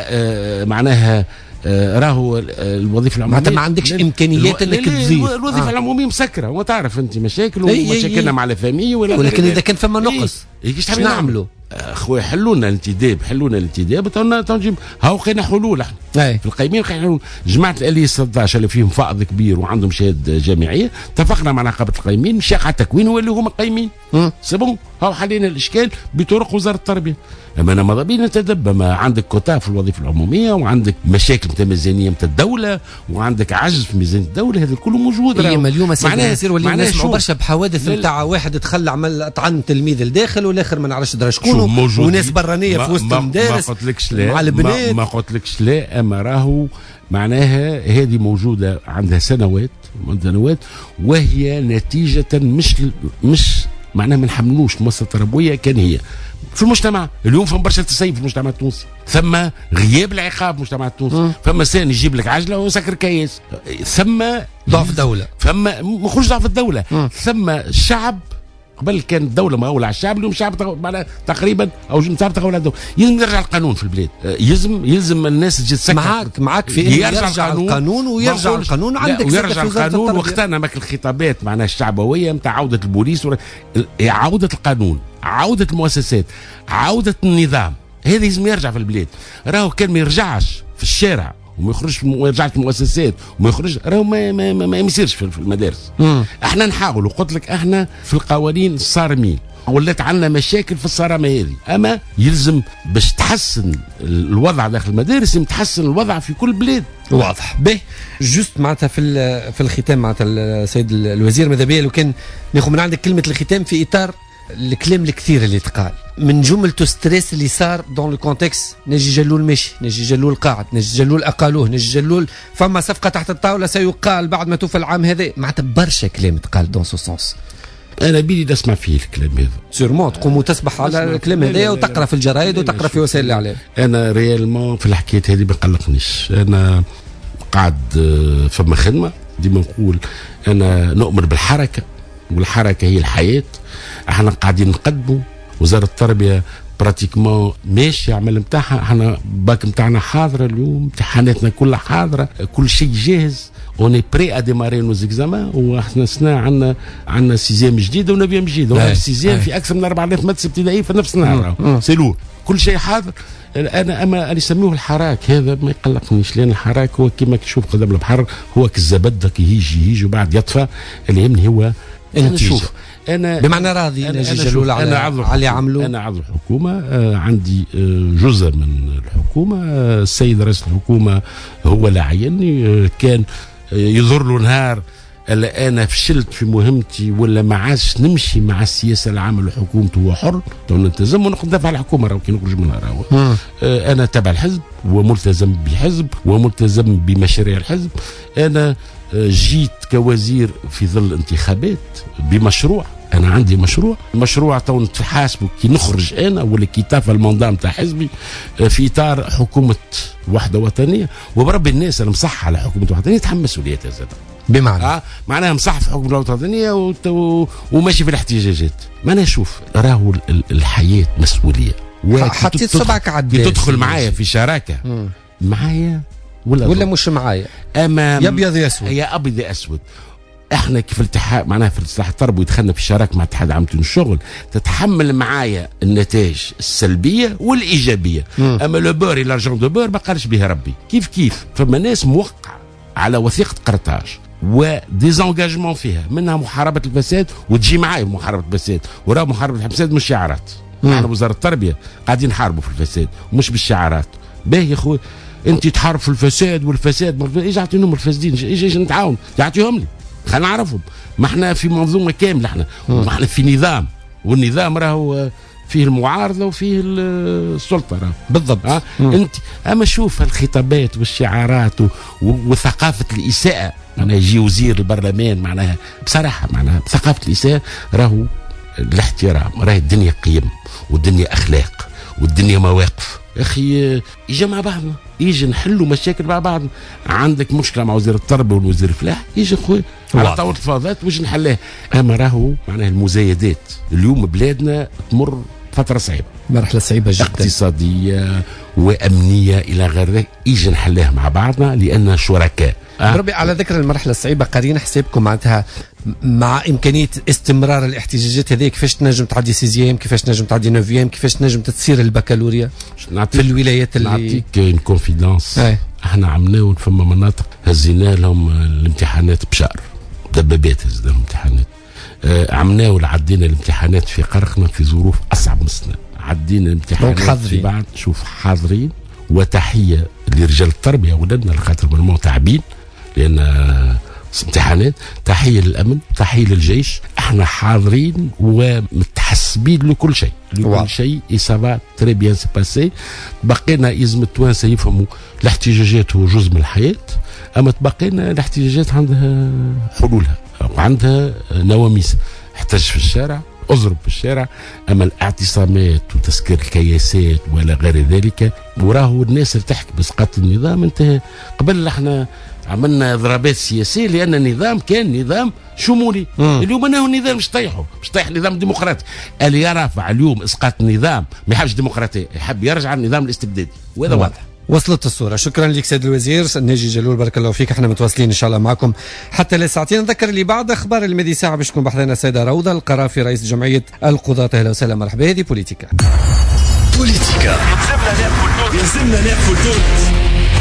ومعناها راهو الوظيفه العموميه. معناتها ما عندكش امكانيات انك تزيد. الوظيفه آه. العموميه مسكره وما تعرف انت مشاكل ومشاكلنا مع الفامي ولا ولكن اذا كان فما نقص ايش نعملوا؟ اخويا حلوا لنا الانتداب، حلوا لنا الانتداب تنجم هاو لقينا حلول احنا في القيمين. حلول جماعه الاليه ستة عشر اللي فيهم فائض كبير وعندهم شهاده جامعيه، اتفقنا مع نقابه القيمين مشى على التكوين هو اللي هما قيمين سي بون. هاو حلينا الاشكال بطرق وزاره التربيه. اما انا ماذا بينا نتدبى، ما عندك كوتا في الوظيفه العموميه وعندك مشاكل نتاع ميزانيه نتاع الدوله وعندك عجز في ميزانيه الدوله، هذا كله موجود. اي اليوم معناها يصير ولي نسمعوا برشا بحوادث نتاع واحد دخل عمل طعن تلميذ الداخل والاخر ما نعرفش درا شكون وناس برانيه في وسط المدارس. ما قلتلكش لا مع البنات، ما قلتلكش لا، اما راهو معناها هذه موجوده عندها سنوات سنوات وهي نتيجه مش مش معناها ما نحملوش مؤسسه تربويه كان هي في المجتمع. اليوم فما برشا تسيب في المجتمع التونسي، ثم غياب العقاب في المجتمع التونسي، فما سان يجيب لك عجله وسكر كيس، ثم ضعف دوله، ثم مخرج ضعف الدوله، م. ثم الشعب قبل كان الدوله مغوله على الشعب، اليوم الشعب تقريبا او الشعب تغول على الدوله. يلزم يرجع القانون في البلاد، يلزم يلزم الناس تجي تسكت. معاك معاك في يرجع, يرجع القانون, القانون ويرجع القانون عندك ويرجع القانون. واخترنا ماك الخطابات معناها الشعبويه نتاع عوده البوليس، عوده القانون، عوده المؤسسات، عوده النظام. هذا لازم يرجع في البلاد. راهو كان ما يرجعش في الشارع وما يخرجش وما يرجعش المؤسسات وما يخرج، راهو ما ما, ما, ما يصيرش في المدارس. مم. احنا نحاول وقلت لك احنا في القوانين الصارمين، ولات عندنا مشاكل في الصرامه هذه، اما يلزم باش تحسن الوضع داخل المدارس يتحسن الوضع في كل بلاد. واضح. به جوست معناتها في في الختام معناتها السيد الوزير، ماذا بيا لو كان ناخذ من عندك كلمه الختام في اطار الكلام الكثير اللي تقال من جملته ستريس اللي صار دون لو كونتكست. نجي جلول مشي، نجي جلول قاعد، نجي جلول اقالوه، نجي جلول فما صفقه تحت الطاوله سيقال بعد ما توفى العام هذا. معناتها برشا كلام تقال دون سو سونس. انا بيدي نسمع فيه الكلام هذا سيرمون، تقوم وتسبح على الكلام هذا وتقرا في الجرايد وتقرا في وسائل الاعلام. انا ريالمون في الحكايه هذه ما قلقنيش. انا قاعد فما خدمه ديما نقول انا نؤمن بالحركه والحركه هي الحياه. احنا قاعدين نقدموا وزاره التربيه براتيكمون ماشي عمل نتاعها. احنا باك نتاعنا حاضره اليوم، امتحاناتنا كلها حاضره، كل شيء جاهز. اوني بري ا ديماري نو زيكزامان، واحنا سنا عندنا عندنا سيزيام جديده ونبيام جديد. السيزيام في اكثر من أربعة آلاف مدرسه ابتدائيه في نفس النهار سيلو، كل شيء حاضر. انا اما اللي يسموه الحراك هذا ما يقلقنيش، لان الحراك هو كما تشوف قدام البحر هو كالزبده كي يجي يجي وبعد يطفى. اللي يهمني هو نشوف انا بمعنى راضي انا جلول على على اللي عملوا. انا عضو الحكومه، آه عندي آه جزء من الحكومه. آه السيد رئيس الحكومه هو اللي عيني. آه كان آه يظهر له نهار الا انا فشلت في مهمتي ولا ما عادش نمشي مع السياسه العامه لحكومته هو حر، تو نلتزم ونقدم على الحكومه راهو كي نخرج منها راهو. آه انا تبع الحزب وملتزم بحزب وملتزم بمشاريع الحزب. انا آه جيت كوزير في ظل انتخابات بمشروع، انا عندي مشروع، المشروع تو نتحاسبوا كي نخرج انا ولا كي تافه المنظام تاع حزبي في اطار حكومه وحده وطنيه، وبربي الناس انا مصح على حكومه وحده وطنيه يتحمل مسؤوليتها زاد. بمعنى آه معناها مصح في حكومه الوطنيه وماشي في الاحتجاجات. ما انا اشوف راهو الحياه مسؤوليه. حطيت صبعك عداد تدخل معايا في شراكه مم. معايا ولا ولا مش معايا، امام يا ابيض يا اسود، يا ابيض يا اسود. احنا كيف التحاء معناها في الاصلاح التربوي دخلنا في الشراكه مع اتحاد عامه الشغل، تتحمل معايا النتائج السلبيه والايجابيه. مم. اما لو بور لارجون دو بور ما قالش بها ربي. كيف كيف فما ناس موقع على وثيقه قرطاج وديزونجاجمون فيها، منها محاربه الفساد، وتجي معايا محاربه الفساد، وراه محاربه الفساد مش شعارات. احنا وزاره التربيه قاعدين نحاربوا في الفساد ومش بالشعارات. باهي يا خويا انت تحارب في الفساد والفساد، ايش اعطيهم الفاسدين، ايش نتعاون يعطيهم لي خلينا نعرفهم. ما احنا في منظومه كامله، احنا ما احنا في نظام، والنظام راهو فيه المعارضه وفيه السلطه راهو بالضبط. اه انت اما شوف الخطابات والشعارات وثقافه الاساءه. معناها يجي وزير البرلمان معناها بصراحه معناها ثقافه الاساءه راهو الاحترام، راهي الدنيا قيم والدنيا اخلاق والدنيا مواقف. اخي يجي مع بعضنا، يجي نحلوا مشاكل مع بعض. عندك مشكله مع وزير التربيه والوزير الفلاح، يجي خويا على طاوله الفاضات واش نحلها. اما راهو معناها المزايدات اليوم بلادنا تمر فتره صعيبه، مرحله صعيبه جدا اقتصاديه وامنيه الى غير ذلك، يجي نحلها مع بعضنا لان شركاء. أه؟ بربي على ذكر المرحله الصعيبه قارين حسابكم معناتها مع امكانيه استمرار الاحتجاجات هذه، كيفاش تنجم تعدي سيزيام، كيفاش تنجم تعدي نوفيام، كيفاش تنجم تصير البكالوريا في الولايات اللي نعطيك اون كونفيدونس. احنا عملنا فما مناطق هزينا لهم الامتحانات بشهر، دبابات هزنا لهم الامتحانات. آه عملنا وعدينا الامتحانات في قرقنا في ظروف اصعب من السنه، عدينا الامتحانات في بعد شوف حاضرين. وتحيه لرجال التربيه ولادنا لخاطر بالمو تعبين لان امتحانات. تحيه للامن، تحيه للجيش، احنا حاضرين ومتحسبين لكل شيء لكل شيء. اي سافا تري بيان سي باسي. بقينا يلزم التوانسه يفهموا الاحتجاجات هو جزء من الحياه، اما تبقينا الاحتجاجات عندها حلولها وعندها نواميس. احتج في الشارع، اضرب في الشارع، اما الاعتصامات وتسكير الكياسات ولا غير ذلك وراه الناس اللي تحكي بسقط النظام انتهى. قبل احنا عملنا ضربات سياسيه لان النظام كان نظام شمولي. مم. اليوم انه النظام مش طيحه، مش طيح نظام ديمقراطي. اللي يرفع اليوم اسقاط النظام ما يحبش ديمقراطيه، يحب يرجع النظام الاستبدادي، وهذا واضح. وصلت الصورة. شكرا لك سيد الوزير ناجي جلول، بارك الله فيك. احنا متواصلين ان شاء الله معكم حتى لساعتين. نذكر اللي بعد اخبار المدي ساعة باش تكون بحثنا السيدة روضة القرافي رئيس جمعية القضاة. اهلا وسهلا مرحبا. هذه بوليتيكا. بوليتيكا لازمنا نقفل تونس،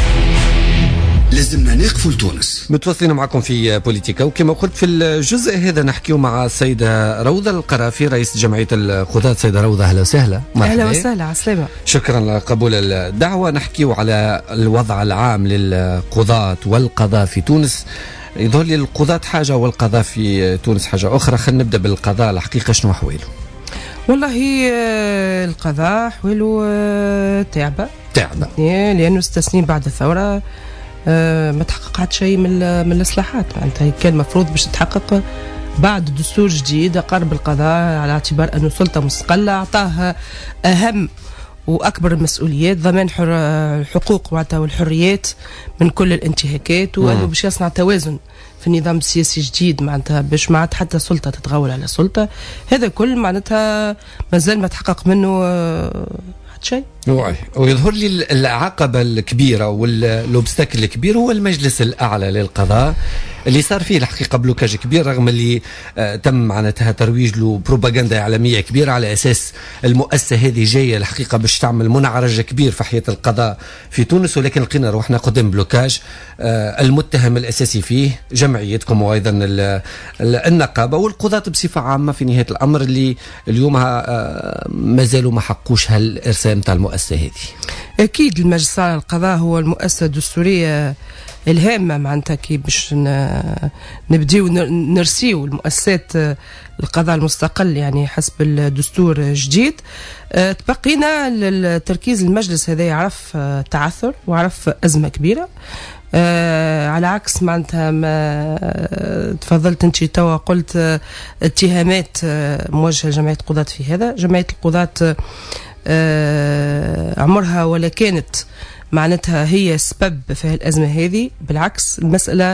لازمنا نقفل تونس. متواصلين معكم في بوليتيكا، وكما قلت في الجزء هذا نحكيو مع السيدة روضة القرافي رئيس جمعية القضاة. سيدة روضة اهلا وسهلا. اهلا وسهلا، عسلامة. شكرا لقبول الدعوة. نحكيو على الوضع العام للقضاة والقضاء في تونس. يظهر لي القضاة حاجة والقضاء في تونس حاجة أخرى. خلينا نبدأ بالقضاء. الحقيقة شنو أحواله؟ والله القضاء أحواله تعبة تعبة لأنه ست سنين بعد الثورة ما تحققت شيء من من الإصلاحات. معناتها كان المفروض باش تتحقق بعد دستور جديد قرب القضاء على اعتبار أنه سلطة مستقلة أعطاها أهم وأكبر المسؤوليات، ضمان الحقوق والحريات من كل الانتهاكات، وأنه باش يصنع توازن في النظام السياسي جديد معناتها باش ما عاد حتى سلطة تتغول على سلطة. هذا كل معناتها مازال ما تحقق منه شيء. ويظهر لي العقبة الكبيرة واللوبستاكل الكبير هو المجلس الأعلى للقضاء اللي صار فيه الحقيقة بلوكاج كبير، رغم اللي آه تم معناتها ترويج له بروباغندا إعلامية كبيرة على أساس المؤسسة هذه جاية الحقيقة باش تعمل منعرج كبير في حياة القضاء في تونس، ولكن لقينا روحنا قدام بلوكاج. آه المتهم الأساسي فيه جمعيتكم وأيضا النقابة والقضاة بصفة عامة في نهاية الأمر، اللي اليوم آه ما زالوا ما حقوش هالإرسام تاع المؤسسة هذه. اكيد المجلس على القضاء هو المؤسسه الدستوريه الهامه معناتها كي باش نبديو نرسيو المؤسسات القضاء المستقل يعني حسب الدستور الجديد. تبقينا التركيز المجلس هذا يعرف تعثر وعرف ازمه كبيره. آه على عكس معناتها ما تفضلت انت توا قلت آه اتهامات آه موجهه لجمعيه القضاة في هذا. جمعيه القضاة آه عمرها ولا كانت معناتها هي سبب في الازمه هذه، بالعكس المساله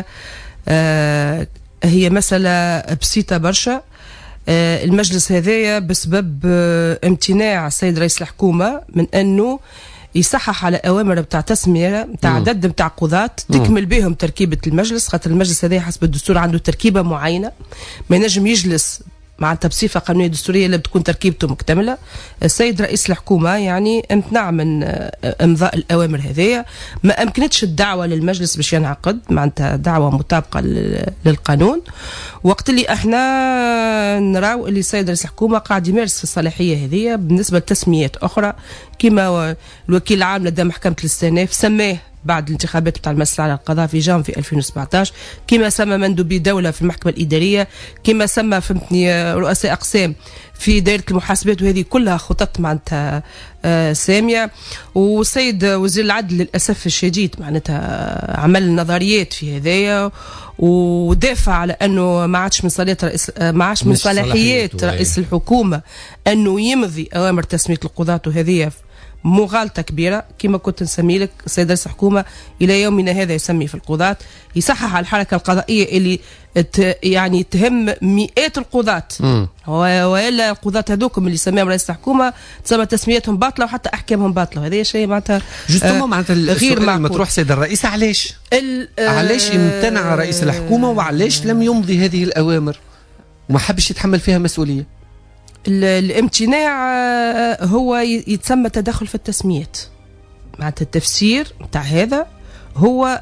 آه هي مساله بسيطه برشا. آه المجلس هذايا بسبب آه امتناع السيد رئيس الحكومه من انه يصحح على اوامر بتاع تسميه بتاع عدد بتاع قضاة تكمل بهم تركيبه المجلس، خاطر المجلس هذا حسب الدستور عنده تركيبه معينه ما ينجم يجلس معناتها بصفه قانونيه دستوريه الا بتكون تركيبته مكتمله. السيد رئيس الحكومه يعني امتنع من امضاء الاوامر هذيا، ما امكنتش الدعوه للمجلس باش ينعقد معناتها دعوه مطابقه للقانون. وقت اللي احنا نراو اللي السيد رئيس الحكومه قاعد يمارس في الصلاحيه هذيا بالنسبه لتسميات اخرى، كما الوكيل العام لدى محكمه الاستئناف سماه بعد الانتخابات بتاع المجلس على القضاء في جانفي ألفين وسبعطاش، كما سمى مندوبي دولة في المحكمة الإدارية، كما سمى فهمتني رؤساء أقسام في دائرة المحاسبات، وهذه كلها خطط معناتها آه سامية. والسيد وزير العدل للأسف الشديد معناتها عمل نظريات في هذايا ودافع على أنه ما عادش من صلاحيات رئيس ما عادش من صلاحيات رئيس الحكومة أنه يمضي أوامر تسمية القضاة، وهذه مغالطة كبيرة. كما كنت نسمي لك السيد رئيس الحكومة إلى يومنا هذا يسمي في القضاة، يصحح على الحركة القضائية اللي يعني تهم مئات القضاة، وإلا القضاة هذوكم اللي سماهم رئيس الحكومة تسمى تسميتهم باطلة وحتى أحكامهم باطلة. هذا شيء معناتها جوستومون معناتها غير مطروح. سيد الرئيس علاش علاش امتنع رئيس الحكومة وعلاش لم يمضي هذه الأوامر وما حبش يتحمل فيها مسؤولية؟ الامتناع هو يتسمى تدخل في التسميات، معناتها التفسير بتاع هذا هو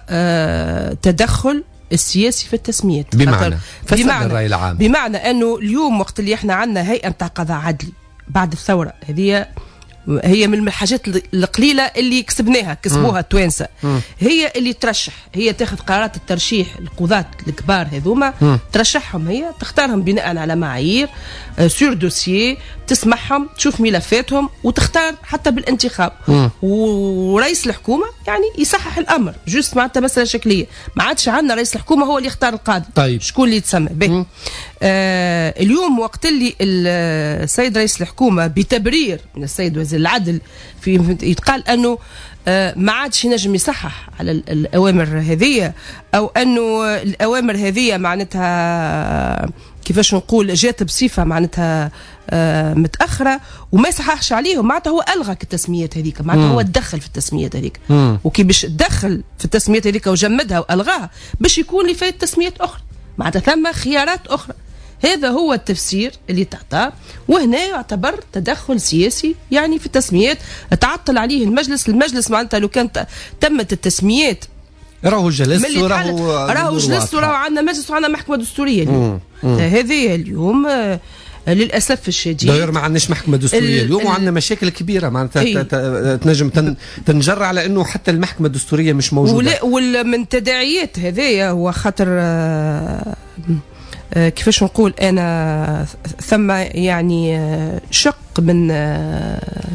تدخل السياسي في التسميات. بمعنى بمعنى الرأي العام، بمعنى انه اليوم وقت اللي احنا عندنا هيئه بتاع قضاء عدلي بعد الثوره، هذه هي من الحاجات القليله اللي كسبناها كسبوها التوانسه، هي اللي ترشح، هي تاخذ قرارات الترشيح القضاة الكبار هذوما، ترشحهم، هي تختارهم بناء على معايير سور دوسيي، تسمعهم تشوف ملفاتهم وتختار حتى بالانتخاب. ورئيس الحكومه يعني يصحح الامر جوست معناتها مساله شكليه، ما عادش عندنا رئيس الحكومه هو اللي يختار القاضي. طيب شكون اللي يتسمى به؟ آه اليوم وقت اللي السيد رئيس الحكومه بتبرير من السيد وزير العدل في يتقال انه آه ما عادش ينجم يصحح على الاوامر هذه، او انه الاوامر هذه معناتها كيفاش نقول جات بصفه معناتها آه متاخره وما يصححش عليهم، معناتها هو الغى التسميات هذيك، معناتها هو تدخل في التسميات هذيك، وكي باش تدخل في التسميات هذيك وجمدها والغاها باش يكون لي فايت تسميات اخرى، معناتها ثم خيارات اخرى. هذا هو التفسير اللي تعطاه، وهنا يعتبر تدخل سياسي يعني في التسميات، تعطل عليه المجلس. المجلس معناتها لو كانت تمت التسميات راهو جلس وراهو راهو جلس وراهو عندنا مجلس وعندنا محكمه دستوريه اليوم. هذه اليوم آه للاسف الشديد داير ما عندناش محكمه دستوريه اليوم، وعندنا مشاكل كبيره معناتها ايه تنجم تن تنجر على انه حتى المحكمه الدستوريه مش موجوده. ومن تداعيات هذايا هو خاطر آه آه كيفاش نقول انا ثم يعني آه شق من آه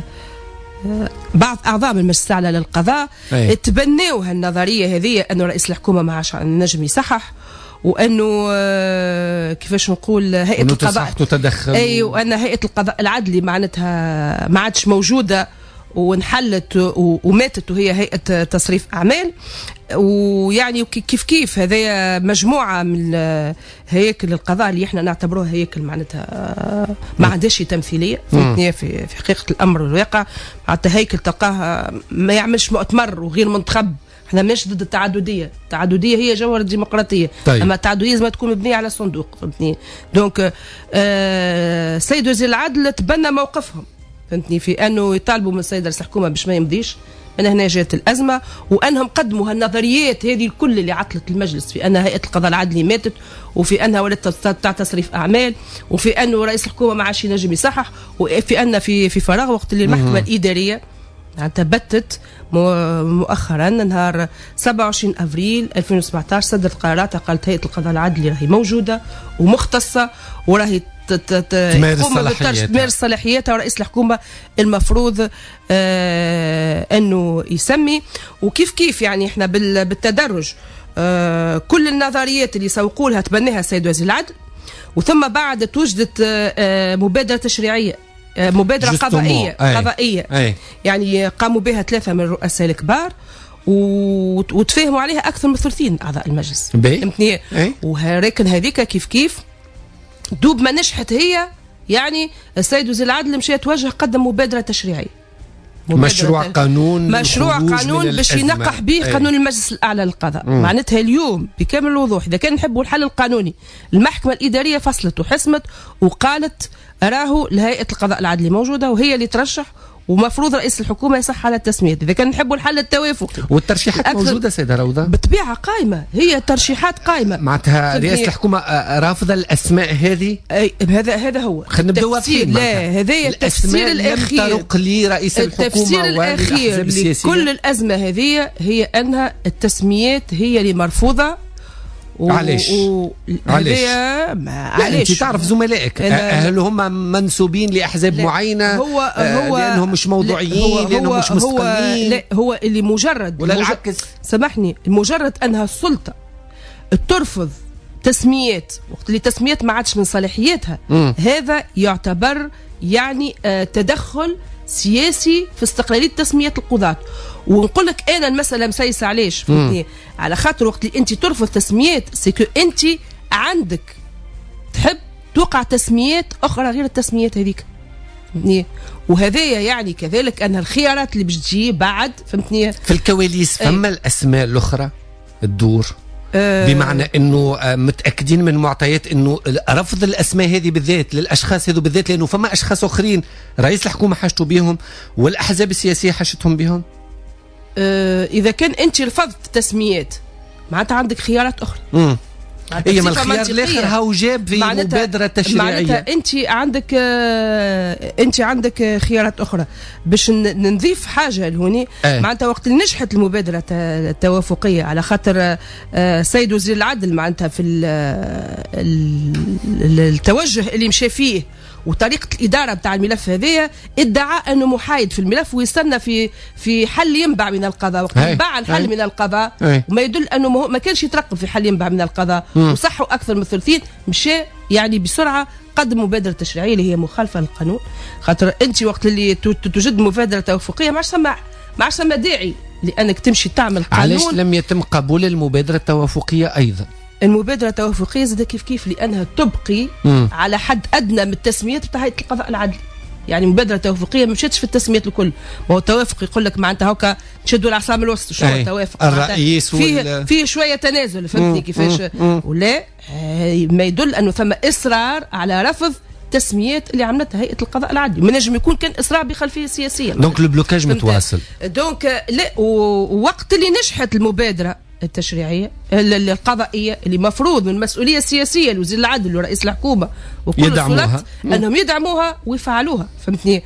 بعض اعضاء من المجلس الاعلى للقضاء ايه. تبنوا هالنظريه هذه انه رئيس الحكومه ما عادش نجم يصحح، وانه كيفاش نقول هيئه القضاء تتدخل، اي وان هيئه القضاء العدلي معناتها ما عادش موجوده وانحلت وماتت وهي هيئه تصريف اعمال. ويعني كيف كيف هذا مجموعه من هياكل القضاء اللي احنا نعتبروها هياكل معناتها ما عندهاش تمثيليه في في حقيقه الامر والواقع، معناتها هيكل تلقاها ما يعملش مؤتمر وغير منتخب. احنا مش ضد التعدديه، التعدديه هي جوهر الديمقراطيه. طيب. اما التعدديه لازم تكون مبنيه على صندوق، فهمتني؟ دونك آه سيد وزير العدل تبنى موقفهم، فهمتني، في انه يطالبوا من السيد رئيس الحكومه باش ما يمضيش. من هنا جات الازمه، وانهم قدموا هالنظريات هذه الكل اللي عطلت المجلس، في ان هيئه القضاء العدلي ماتت، وفي انها ولات تاع تصريف اعمال، وفي انه رئيس الحكومه ما عادش ينجم يصحح، وفي ان في في فراغ وقت اللي المحكمه الاداريه معناتها بتت مؤخرا نهار سبعة وعشرين افريل ألفين وسبعطاش صدرت قرارات قالت هيئه القضاء العدلي راهي موجوده ومختصه وراهي تمارس صلاحياتها تمارس صلاحياتها ورئيس الحكومه المفروض آه انه يسمي. وكيف كيف يعني احنا بالتدرج آه كل النظريات اللي سوقوا لها تبناها السيد وزير العدل، وثم بعد توجدت آه مبادره تشريعيه آه مبادره قضائيه أي. قضائيه أي. يعني قاموا بها ثلاثه من الرؤساء الكبار وتفاهموا عليها اكثر من ثلثين اعضاء المجلس فهمتني. ولكن هذيك كيف كيف دوب ما نجحت هي يعني السيد وزير العدل مشى يتوجه قدم مبادره تشريعيه مشروع قانون مشروع قانون باش ينقح به قانون المجلس الاعلى للقضاء. معناتها اليوم بكامل الوضوح اذا كان نحبوا الحل القانوني المحكمه الاداريه فصلت وحسمت وقالت راهو لهيئه القضاء العدلي موجوده وهي اللي ترشح ومفروض رئيس الحكومه يصح على التسميات. اذا كان نحبوا الحل التوافقي والترشيحات موجوده سيده روضه بطبيعه قائمه، هي ترشيحات قائمه معناتها رئاسه الحكومه رافضه الاسماء هذه. اي هذا هذا هو خلينا نبداو واضحين. لا هذايا التفسير الاخير لم ترق لي رئيس الحكومه التفسير الاخير لكل الازمه هذه هي انها التسميات هي اللي مرفوضه. علاش؟ و... علاش؟ علاش؟ انت تعرف زملائك هل هم منسوبين لاحزاب لا. معينه؟ هو هو لانهم مش موضوعيين هو لانهم مش مستقلين؟ هو لا هو اللي مجرد ولا العكس؟ سامحني مجرد انها السلطه ترفض تسميات وقت اللي تسميات ما عادش من صلاحياتها م. هذا يعتبر يعني آه تدخل سياسي في استقلاليه تسميات القضاة. ونقول لك انا المساله مسيسه علاش فهمتني على خاطر وقت اللي انت ترفض تسميات سيكو انت عندك تحب توقع تسميات اخرى غير التسميات هذيك فهمتني. وهذايا يعني كذلك ان الخيارات اللي باش تجي بعد فهمتني في الكواليس فما الاسماء الاخرى الدور أه بمعنى انه متاكدين من معطيات انه رفض الاسماء هذه بالذات للاشخاص هذو بالذات لانه فما اشخاص اخرين رئيس الحكومه حاجته بهم والاحزاب السياسيه حاجتهم بهم. أه اذا كان انت رفضت تسميات معناتها عندك خيارات اخرى. امم هي من الخيار الاخر هاو جاب في مبادره تشريعيه. معناتها انت عندك آه انت عندك خيارات اخرى باش نضيف حاجه لهوني. أه. معناتها وقت اللي نجحت المبادره التوافقيه على خاطر آه سيد وزير العدل معناتها في التوجه اللي مشى فيه وطريقه الاداره بتاع الملف هذايا ادعى انه محايد في الملف ويستنى في في حل ينبع من القضاء. وقت ينبع الحل من القضاء هي. وما يدل انه ما كانش يترقب في حل ينبع من القضاء وصحوا اكثر من ثلثين مشى يعني بسرعه قدم مبادره تشريعيه اللي هي مخالفه للقانون. خاطر انت وقت اللي توجد مبادره توافقيه ما عادش سمع ما عادش سمع داعي لانك تمشي تعمل قانون. علاش لم يتم قبول المبادره التوافقيه ايضا؟ المبادره التوافقيه زاد كيف كيف لانها تبقي مم. على حد ادنى من التسميات بتاع هيئه القضاء العدلي. يعني مبادره توافقيه ما مشاتش في التسميات الكل. ما هو التوافق يقول لك معناتها هكا نشدوا العصام الوسط شو التوافق الرئيس فيه وال... فيه شويه تنازل فهمتني كيفاش ولا ما يدل انه ثم اصرار على رفض تسميات اللي عملتها هيئه القضاء العدلي. من نجم يكون كان اصرار بخلفيه سياسيه. دونك البلوكاج متواصل. دونك لا ووقت اللي نجحت المبادره التشريعيه القضائيه اللي مفروض من المسؤوليه السياسيه لوزير العدل ورئيس الحكومه وكل السلطات انهم يدعموها ويفعلوها فهمتني.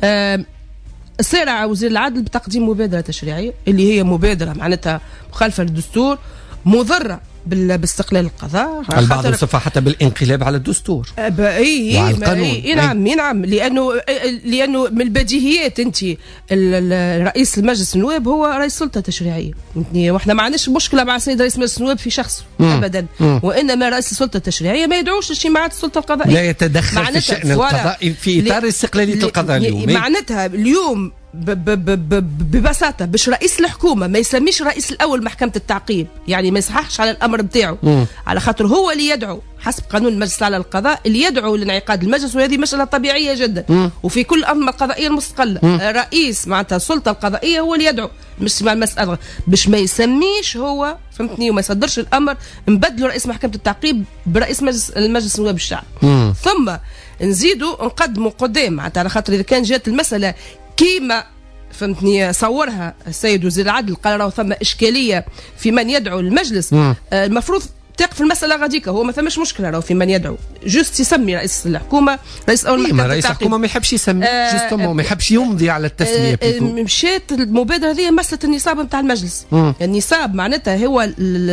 سارع وزير العدل بتقديم مبادره تشريعيه اللي هي مبادره معناتها مخالفه للدستور مضره باستقلال القضاء. البعض وصفها حتى بالانقلاب على الدستور اي وعلى القانون. اي نعم اي نعم لانه لانه من البديهيات انت رئيس المجلس النواب هو رئيس سلطه تشريعيه واحنا ما عندناش مشكله مع السيد رئيس مجلس النواب في شخصه ابدا مم. وانما رئيس السلطه التشريعيه ما يدعوش اجتماعات السلطه القضائيه لا يتدخل في الشان القضائي في اطار استقلاليه القضاء اليوم. معناتها اليوم ببساطة باش رئيس الحكومة ما يسميش رئيس الأول محكمة التعقيب يعني ما يصححش على الأمر بتاعه مم. على خاطر هو اللي يدعو حسب قانون المجلس على القضاء اللي يدعو لانعقاد المجلس وهذه مسألة طبيعية جدا مم. وفي كل الأنظمة القضائية المستقلة مم. رئيس معناتها السلطة القضائية هو اللي يدعو مش مع المسألة باش ما يسميش هو فهمتني وما يصدرش الأمر نبدلوا رئيس محكمة التعقيب برئيس مجلس المجلس نواب الشعب مم. ثم نزيدوا نقدموا قدام معناتها على خاطر إذا كان جات المسألة كيما فهمتني صورها السيد وزير العدل قال راه ثم إشكالية في من يدعو المجلس آه المفروض تقف المساله غاديكا، هو ما ثماش مشكله راهو في من يدعو، جوست يسمي رئيس الحكومه، رئيس اول محكمه رئيس الحكومه ما يحبش يسمي، آه جوست ما يحبش يمضي على التسميه. آه مشات المبادره هذه مساله النصاب نتاع المجلس. مم. النصاب معناتها هو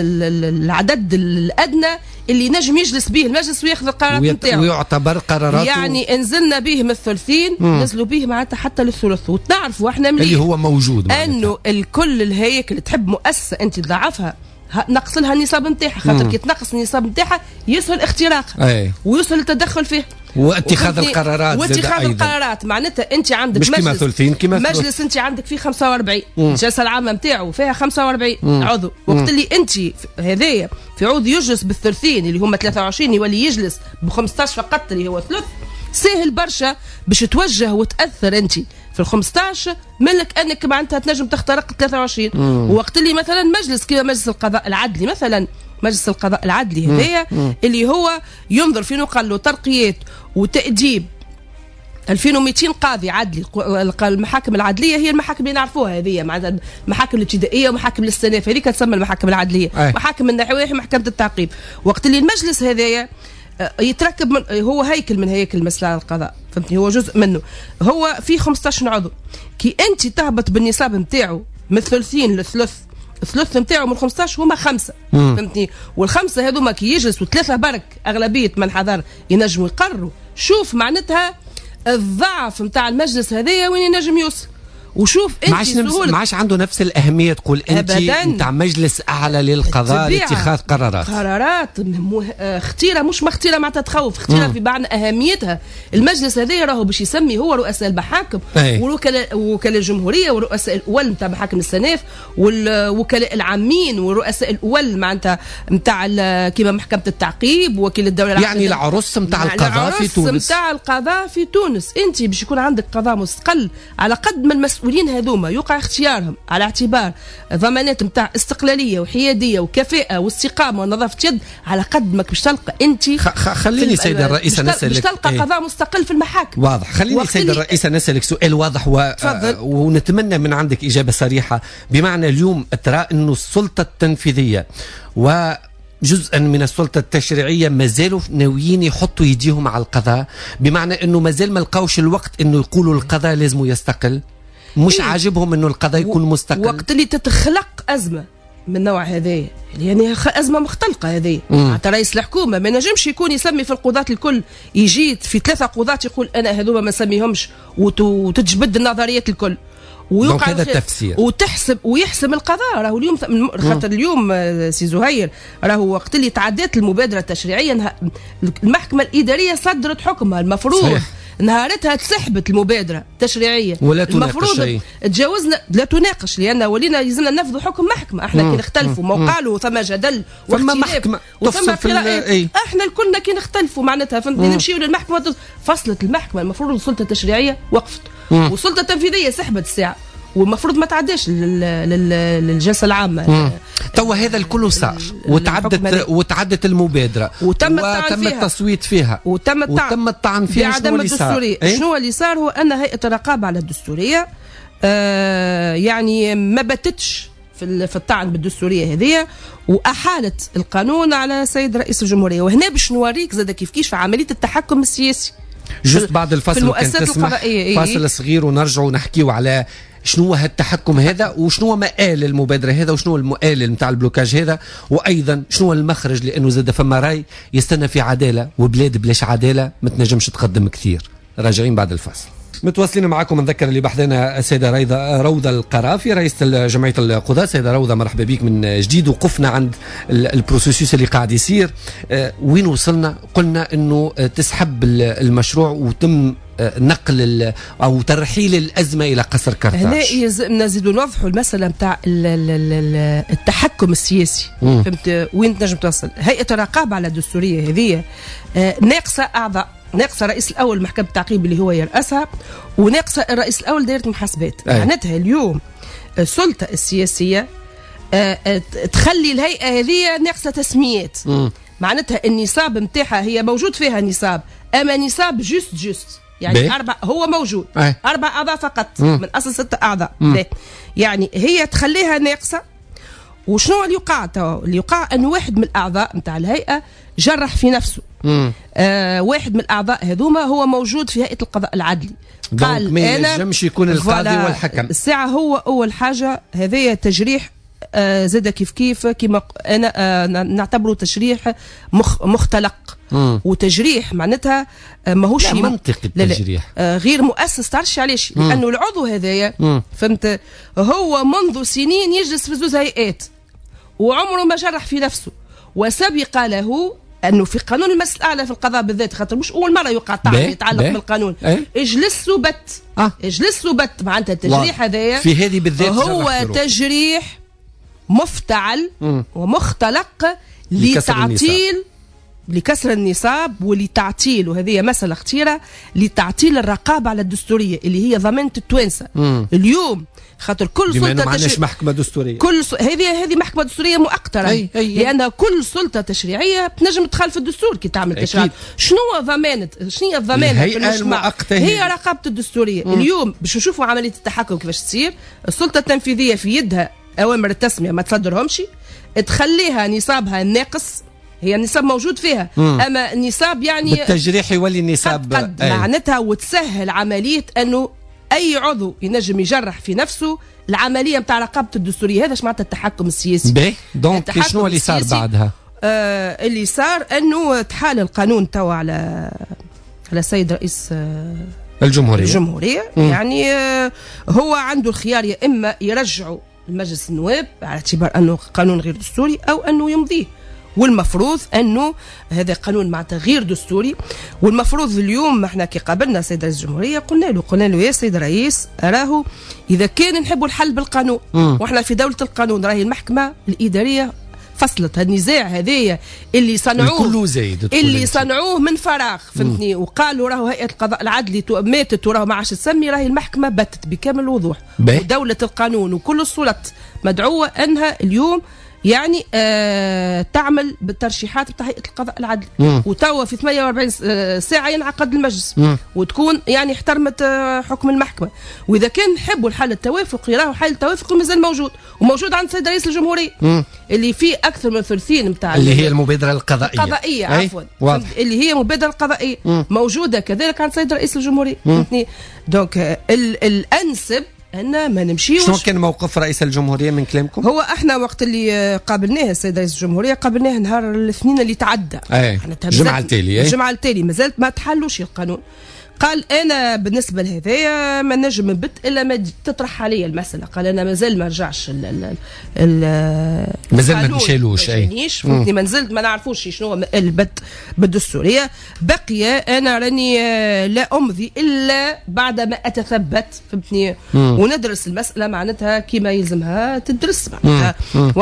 العدد الادنى اللي نجم يجلس به المجلس وياخذ القرارات نتاعو، ويعتبر قراراته يعني انزلنا به من الثلثين نزلوا به معناتها حتى للثلث. وتعرفوا احنا مليح اللي هو موجود انه الكل الهيكل تحب مؤسسه انت تضعفها نقص لها النصاب نتاعها، خاطر كي تنقص النصاب نتاعها يسهل اختراقها ويسهل التدخل فيه واتخاذ القرارات. واتخاذ القرارات معناتها انت عندك مش كما ثلثين كما مجلس انت عندك فيه خمسة وأربعين، الجلسه العامه نتاعو فيها خمسة وأربعين مم. عضو، وقت اللي انت هذايا في عضو يجلس بالثلثين اللي هما ثلاثة وعشرين يولي يجلس ب خمسطاش فقط اللي هو ثلث، سهل برشا باش توجه وتاثر انت في ال خمسطاش ملك انك معناتها تنجم تخترق ثلاثة وعشرين. ووقت اللي مثلا مجلس كما مجلس القضاء العدلي مثلا، مجلس القضاء العدلي هذايا اللي هو ينظر في نقل له ترقيات وتأديب ألفين ومئتين قاضي عدلي. المحاكم العدليه هي المحاكم اللي نعرفوها هذه، معناتها المحاكم الابتدائيه ومحاكم الاستئناف، هذيك تسمى المحاكم العدليه. أي. محاكم النحويه محكمه التعقيب. وقت اللي المجلس هذايا يتركب من هو هيكل من هيكل مسألة القضاء، فهمتني، هو جزء منه، هو في خمسطاش عضو. كي انت تهبط بالنصاب نتاعو من الثلثين للثلث، الثلث نتاعو من خمسطاش هما خمسه، فهمتني، والخمسه هذوما كي يجلسوا ثلاثه برك اغلبيه من حضر ينجموا يقرروا. شوف معناتها الضعف نتاع المجلس هذايا وين ينجم يوصل. وشوف انت معاش معاش عنده نفس الاهميه تقول انت نتاع مجلس اعلى للقضاء لاتخاذ قرارات قرارات اختيره مش مختيره معناتها تخوف، اختيره في معنى اهميتها. المجلس هذا راهو باش يسمي هو رؤساء المحاكم والوكلاء وكلاء الجمهوريه ورؤساء الاول نتاع محاكم الاستئناف والوكلاء العامين ورؤساء الاول معناتها نتاع كيما محكمه التعقيب وكيل الدوله العامه، يعني العرس نتاع القضاء في تونس، نتاع القضاء في تونس. انت باش يكون عندك قضاء مستقل على قد ما المسؤولين هذوما يقع اختيارهم على اعتبار ضمانات نتاع استقلاليه وحياديه وكفاءه واستقامه ونظافه يد، على قد ما باش تلقى انت خليني سيدة الرئيسة نسألك، باش تلقى قضاء ايه؟ مستقل في المحاكم. واضح. خليني سيدة الرئيسة نسألك سؤال واضح و... آه ونتمنى من عندك إجابة صريحة، بمعنى اليوم ترى أنه السلطة التنفيذية و جزءا من السلطة التشريعية ما زالوا ناويين يحطوا يديهم على القضاء، بمعنى أنه ما زال ما لقاوش الوقت أنه يقولوا القضاء لازم يستقل، مش إيه؟ عاجبهم انه القضاء يكون مستقل. وقت اللي تتخلق ازمه من نوع هذه، يعني ازمه مختلقه هذه، حتى رئيس الحكومه ما نجمش يكون يسمي في القضاة الكل، يجي في ثلاثه قضاة يقول انا هذوما ما نسميهمش وتجبد النظريات الكل ويوقع هذا التفسير وتحسب ويحسم القضاء. راهو اليوم خاطر اليوم سي زهير راهو وقت اللي تعدات المبادره التشريعيه المحكمه الاداريه صدرت حكمها، المفروض صحيح. نهارتها تسحبت المبادره التشريعيه ولا تناقش المفروض تجاوزنا لا تناقش، لان ولينا يلزمنا ننفذوا حكم محكمه. احنا كي نختلفوا ما قالوا ثم جدل ثم محكمه تفصل في ايه؟ احنا كلنا كي نختلفوا معناتها فهمتني نمشيو للمحكمه، فصلت المحكمه، المفروض السلطه التشريعيه وقفت مم. والسلطه التنفيذيه سحبت الساعه، والمفروض ما تعداش للجلسه العامه. توا هذا الكل صار وتعدت وتعدت المبادره وتم وتم التصويت فيها وتم وتم الطعن فيها. بعدم الدستوريه ايه؟ شنو اللي صار هو ان هيئه الرقابه على الدستوريه آه يعني ما بتتش في في الطعن بالدستوريه هذه، واحالت القانون على سيد رئيس الجمهوريه. وهنا باش نوريك زاد كيف كيف في عمليه التحكم السياسي. جست بعد الفصل كان تسمح فاصل صغير ونرجعوا نحكيوا على شنو هو هالتحكم هذا وشنو مآل المبادرة هذا وشنو المآل نتاع البلوكاج هذا، وأيضا شنو المخرج، لأنه زاد فما راي يستنى في عدالة، وبلاد بلاش عدالة ما تنجمش تقدم كثير. راجعين بعد الفصل. متواصلين معكم. نذكر اللي بحثنا السيدة روضة القرافي رئيسة جمعية القضاة. سيدة روضة مرحبا بك من جديد. وقفنا عند البروسيسوس اللي قاعد يصير، وين وصلنا؟ قلنا انه تسحب المشروع وتم نقل او ترحيل الازمه الى قصر كرتاج. هنا نزيدوا نوضحوا المساله نتاع التحكم السياسي. مم. فهمت وين تنجم توصل؟ هيئه الرقابه على الدستوريه هذه ناقصه اعضاء، ناقصه رئيس الاول محكمه التعقيب اللي هو يرأسها، وناقصه الرئيس الاول دائره المحاسبات. معناتها اليوم السلطه السياسيه تخلي الهيئه هذه ناقصه تسميات. مم. معناتها النصاب نتاعها هي موجود فيها نصاب، اما نصاب جوست جوست يعني بي. أربع هو موجود أي. أربع أعضاء فقط مم. من أصل ستة أعضاء. يعني هي تخليها ناقصة وشنو اللي يقع توا؟ اللي يقع انه واحد من الاعضاء نتاع الهيئه جرح في نفسه. آه واحد من الاعضاء هذوما هو موجود في هيئه القضاء العدلي، قال ما ينجمش يكون القاضي والحكم. الساعه هو اول حاجه هذايا تجريح آه زاد كيف كيف كما انا آه نعتبره تشريح مخ مختلق. مم. وتجريح معناتها آه ماهوش منطقي التجريح، آه غير مؤسس. تعرفش علاش؟ لانه العضو هذايا فهمت هو منذ سنين يجلس في زوز هيئات وعمره ما جرح في نفسه، وسبق له انه في قانون المجلس الاعلى في القضاء بالذات، خاطر مش اول مره يوقع طعن يتعلق بالقانون، ايه؟ اجلس وبت آه. اجلس وبت معناتها التجريح هذايا في هذه بالذات هو تجريح مفتعل مم. ومختلق لتعطيل لكسر النصاب ولتعطيل، وهذه مسألة خطيرة، لتعطيل الرقابة على الدستورية اللي هي ضمانة التوانسة. مم. اليوم خاطر كل سلطة ما عندناش محكمة دستورية، كل س... هذه هذه محكمة دستورية مؤقتة، أي أي لأن كل سلطة تشريعية تنجم تخالف الدستور كي تعمل تشريع. شنو ضمانة شنو الضمانة في المجتمع؟ هي رقابة الدستورية. مم. اليوم باش نشوفوا عملية التحكم كيفاش تصير، السلطة التنفيذية في يدها أوامر التسمية ما تصدرهمش، تخليها نصابها ناقص، هي النصاب موجود فيها. مم. اما النصاب يعني بالتجريح يولي النصاب قد قد معناتها، وتسهل عمليه انه اي عضو ينجم يجرح في نفسه العمليه نتاع رقابه الدستوريه. هذا معناتها التحكم السياسي. باهي دونك شنو اللي صار بعدها؟ آه اللي صار انه تحال القانون توا على على السيد رئيس آه الجمهوريه الجمهوريه مم. يعني آه هو عنده الخيار يا اما يرجعوا لمجلس النواب على اعتبار انه قانون غير دستوري او انه يمضيه، والمفروض انه هذا قانون معناتها غير دستوري. والمفروض اليوم احنا كي قابلنا سيد رئيس الجمهوريه قلنا له قلنا له يا سيد الرئيس راهو اذا كان نحبوا الحل بالقانون م. واحنا في دوله القانون، راهي المحكمه الاداريه فصلت النزاع هذايا اللي صنعوه اللي صنعوه من فراغ فهمتني، وقالوا راهو هيئه القضاء العدلي ماتت وراهو ما عادش تسمي، راهي المحكمه باتت بكامل الوضوح، ودوله القانون وكل السلطات مدعوه انها اليوم يعني آه تعمل بالترشيحات بتاع هيئه القضاء العدلي، وتوا في ثمانية وأربعين ساعه ينعقد المجلس مم. وتكون يعني احترمت آه حكم المحكمه. واذا كان نحبوا الحل التوافقي راهو حل التوافقي مازال موجود، وموجود عند السيد رئيس الجمهوريه مم. اللي فيه اكثر من ثلثين نتاع اللي هي المبادره القضائيه القضائيه عفوا اللي هي مبادره القضائيه مم. موجوده كذلك عند السيد رئيس الجمهوريه. دونك آه الانسب أن ما نمشيوش. شنو كان موقف رئيس الجمهورية من كلامكم؟ هو احنا وقت اللي قابلناه السيد رئيس الجمهورية قابلناه نهار الاثنين اللي تعدى، الجمعة التالي الجمعة التالي مازالت ما تحلوش القانون. قال انا بالنسبه لهذايا ما نجم نبت الا ما تطرح عليا المساله. قال انا مازال ما رجعش ال ال مازال ما مشالوش اي فهمتني، ما نزلت ما نعرفوش شنو البت بالدستوريه. بقي انا راني لا امضي الا بعد ما اتثبت فهمتني وندرس المساله معناتها كما يلزمها تدرس معناتها.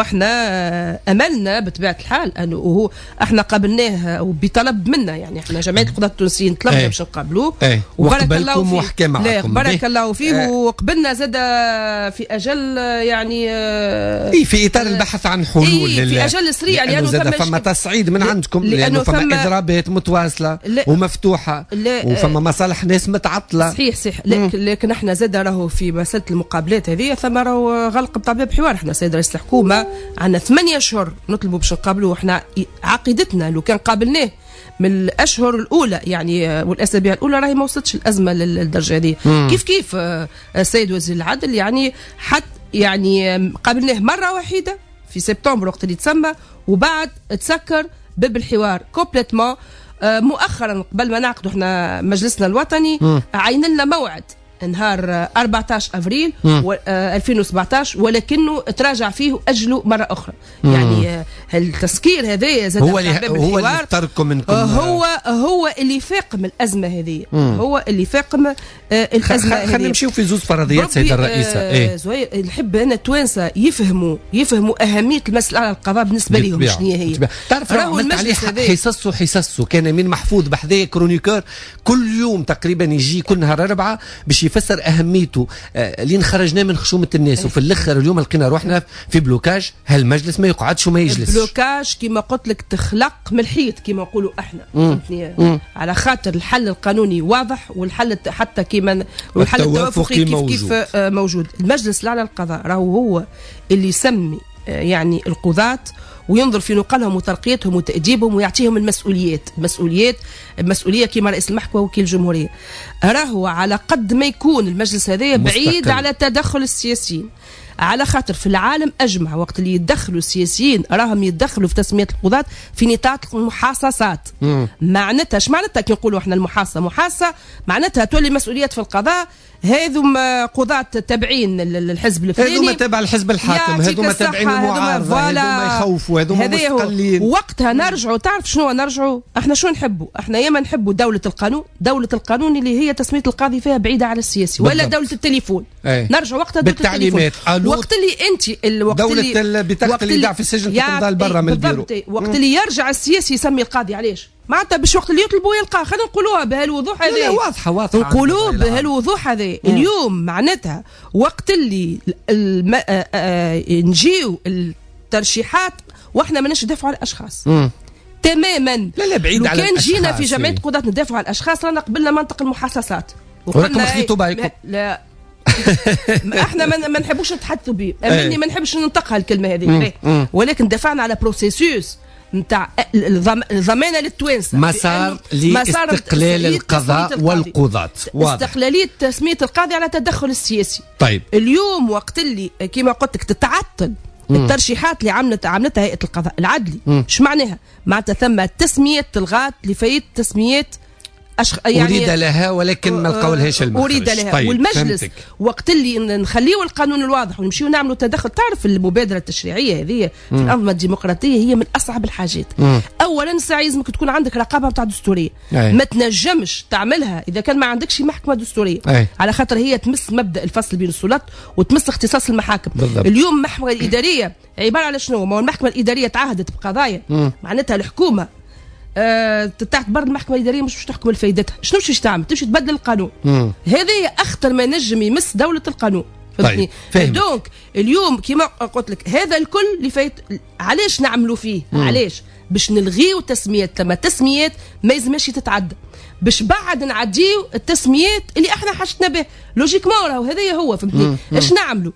واحنا املنا بطبيعه الحال انه هو احنا قابلناه وبطلب منا، يعني احنا جمعيه القضاة التونسيين طلبنا باش نقابلوه وبارك الله فيه وحكى معكم بارك الله فيه اه وقبلنا زاد في اجل يعني اي في اطار البحث عن حلول إيه في اجل سريع لانه زاد فما تصعيد من عندكم لانه فما فما اضرابات متواصله ومفتوحه وفما مصالح ناس متعطله. صحيح صحيح لكن, لكن احنا زاد راهو في مساله المقابلات هذه ثم راهو غلق بتاع باب حوار. احنا سيد رئيس الحكومه عندنا ثمانية اشهر نطلبوا باش نقابلوه. احنا عقيدتنا لو كان قابلناه من الاشهر الاولى يعني والاسابيع الاولى راهي ما وصلتش الازمه للدرجه هذه. كيف كيف السيد وزير العدل يعني حتى يعني قابلناه مره وحيده في سبتمبر وقت اللي تسمى، وبعد تسكر باب الحوار كومبليتمون. مؤخرا قبل ما نعقدوا احنا مجلسنا الوطني عين لنا موعد نهار أربعة عشر أفريل ألفين وسبعطاش ولكنه تراجع فيه واجله مره اخرى. مم. يعني التسكير هذا زاد هو اللي هو اللي اختاركم منكم هو هو اللي فاقم الازمه هذه. هو اللي فاقم الازمه هذه. خلينا نمشيو في زوج فرضيات سيده الرئيسه. آه ايه زوير نحب انا التوانسه يفهموا يفهموا اهميه المساله على القضاء بالنسبه لهم شنو هي. تعرف عملت عليه حصص حصص كان من محفوظ بحذايا كرونيكور كل يوم تقريبا يجي كل نهار اربعه باش يفسر اهميته آه لين خرجنا من خشومه الناس. وفي الاخر اليوم لقينا روحنا في بلوكاج. هالمجلس ما يقعدش وما يجلسش. بلوكاج كما قلت لك تخلق من الحيط كما نقولوا احنا فهمتني، على خاطر الحل القانوني واضح والحل حتى كما والحل التوافقي كيف كيف آه موجود. المجلس الاعلى للقضاء راهو هو اللي يسمي يعني القضاة وينظر في نقلهم وترقيتهم وتأديبهم ويعطيهم المسؤوليات مسؤوليات مسؤولية كما رئيس المحكمة وكيل الجمهورية. راهو على قد ما يكون المجلس هذا بعيد على تدخل السياسيين، على خاطر في العالم أجمع وقت اللي يتدخلوا السياسيين راهم يتدخلوا في تسمية القضاة في نطاق المحاصصات. معناتها اش معناتها كي نقولوا احنا المحاصصة محاصصة معناتها تولي مسؤوليات في القضاء هذوم قضاة تابعين الحزب الفلاني، هذوما تابع الحزب الحاكم، هذوما تابعين المعارضة، هذوما يخوفوا، هذوما مستقلين. وقتها نرجعوا، تعرف شنو نرجعوا؟ احنا شنو نحبوا؟ احنا ياما نحبوا دولة القانون، دولة القانون اللي هي تسمية القاضي فيها بعيدة على السياسي، ولا دولة التليفون. ايه. نرجع وقتها دولة بالتعليمات. وقت اللي انت الوقت دولة اللي بطاقة الإيداع في السجن تنضل برا من البيرو. وقت اللي يرجع السياسي يسمي القاضي علاش؟ معناتها باش وقت اللي يطلبوا يلقاه. خلينا نقولوها بهالوضوح هذا. لا واضحه واضحه نقولوا بهالوضوح هذا. اليوم معناتها وقت اللي الم... آ... آ... نجيو الترشيحات واحنا ماناش ندافعوا على الاشخاص مم. تماما. لا لا بعيد على الاشخاص. كان جينا في جمعيه يعني. قضاة ندافعوا على الاشخاص رانا قبلنا منطق المحاصصات وراكم خذيتوا بايكم. لا احنا ما نحبوش نتحدثوا به، امني ما نحبش ننطقها الكلمه هذه، ولكن دافعنا على بروسيسوس نتاع الضمانه للتوانسه، مسار لاستقلال القضاء والقضاة، استقلاليه تسميه القاضي على التدخل السياسي. طيب اليوم وقت اللي كما قلت لك تتعطل الترشيحات اللي عملت عملتها هيئه القضاء العدلي، ايش معناها؟ معناتها ثم تسميات تلغات لفايت تسميات أشخ... يعني أريد لها ولكن ما لقاولهاش المخرج. أريد لها. طيب. والمجلس فهمتك. وقت اللي نخليه القانون الواضح ونمشيو نعملوا تدخل، تعرف المبادرة التشريعية هذه في الأنظمة الديمقراطية هي من أصعب الحاجات. مم. أولا ساعة لازمك تكون عندك رقابة نتاع دستورية، أي. ما تنجمش تعملها إذا كان ما عندكش محكمة دستورية، أي. على خاطر هي تمس مبدأ الفصل بين السلطات وتمس اختصاص المحاكم. بالضبط. اليوم المحكمة الإدارية عبارة على شنو؟ ما هو المحكمة الإدارية تعهدت بقضايا، معناتها الحكومة أه تعتبر المحكمه الاداريه مش باش تحكم لفائدتها، شنو باش تعمل؟ تمشي تبدل القانون. هذه اخطر ما نجم يمس دوله القانون. طيب دونك اليوم كما قلت لك هذا الكل اللي فايت علاش نعملوا فيه؟ مم. علاش؟ باش نلغيو تسميات، لما تسميات ما يلزمش تتعدى، باش بعد نعديو التسميات اللي احنا حاجتنا به لوجيكمون. راهو هذايا هو فهمتني. ايش نعملوا؟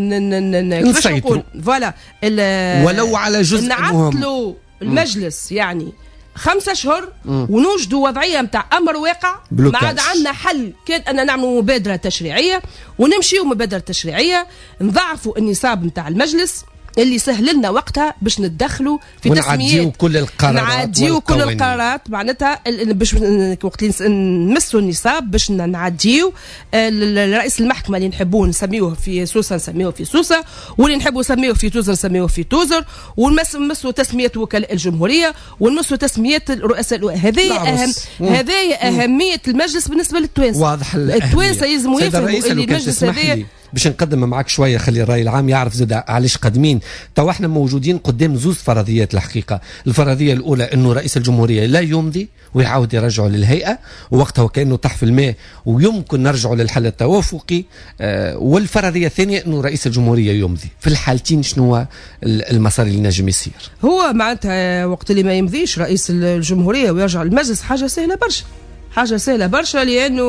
كيفاش نقول فوالا ولو على جزء نعطلوا المجلس يعني خمسة أشهر ونوجدوا وضعية متاع أمر واقع. ما عاد عندنا حل كان أن نعملوا مبادرة تشريعية ونمشيوا مبادرة تشريعية، نضعفوا النصاب متاع المجلس اللي سهل لنا وقتها باش نتدخلوا في تسميات، ونعديوا كل القرارات نعديوا كل القرارات معناتها باش وقت اللي نمسوا النصاب باش نعديوا رئيس المحكمة اللي نحبوه نسميوه في سوسة نسميوه في سوسة، واللي نحبوا نسميوه في توزر نسميوه في توزر، ونمسوا تسمية وكلاء الجمهورية ونمسوا تسميات الرؤساء. هذه أهم هذه أهمية المجلس بالنسبة للتوانسة. واضح التوانسة يلزموا يفهموا اللي المجلس هذا باش نقدم معك شويه، خلي الراي العام يعرف زاد علاش قادمين. تو احنا موجودين قدام زوز فرضيات الحقيقه. الفرضيه الاولى انه رئيس الجمهوريه لا يمضي ويعاود يرجعه للهيئه، ووقتها وكانه طاح في الماء ويمكن نرجعه للحل التوافقي. آه والفرضيه الثانيه انه رئيس الجمهوريه يمضي. في الحالتين شنو هو المسار اللي نجم يصير؟ هو معناتها وقت اللي ما يمضيش رئيس الجمهوريه ويرجع للمجلس حاجه سهله برشا، حاجة سهلة برشا، لأنه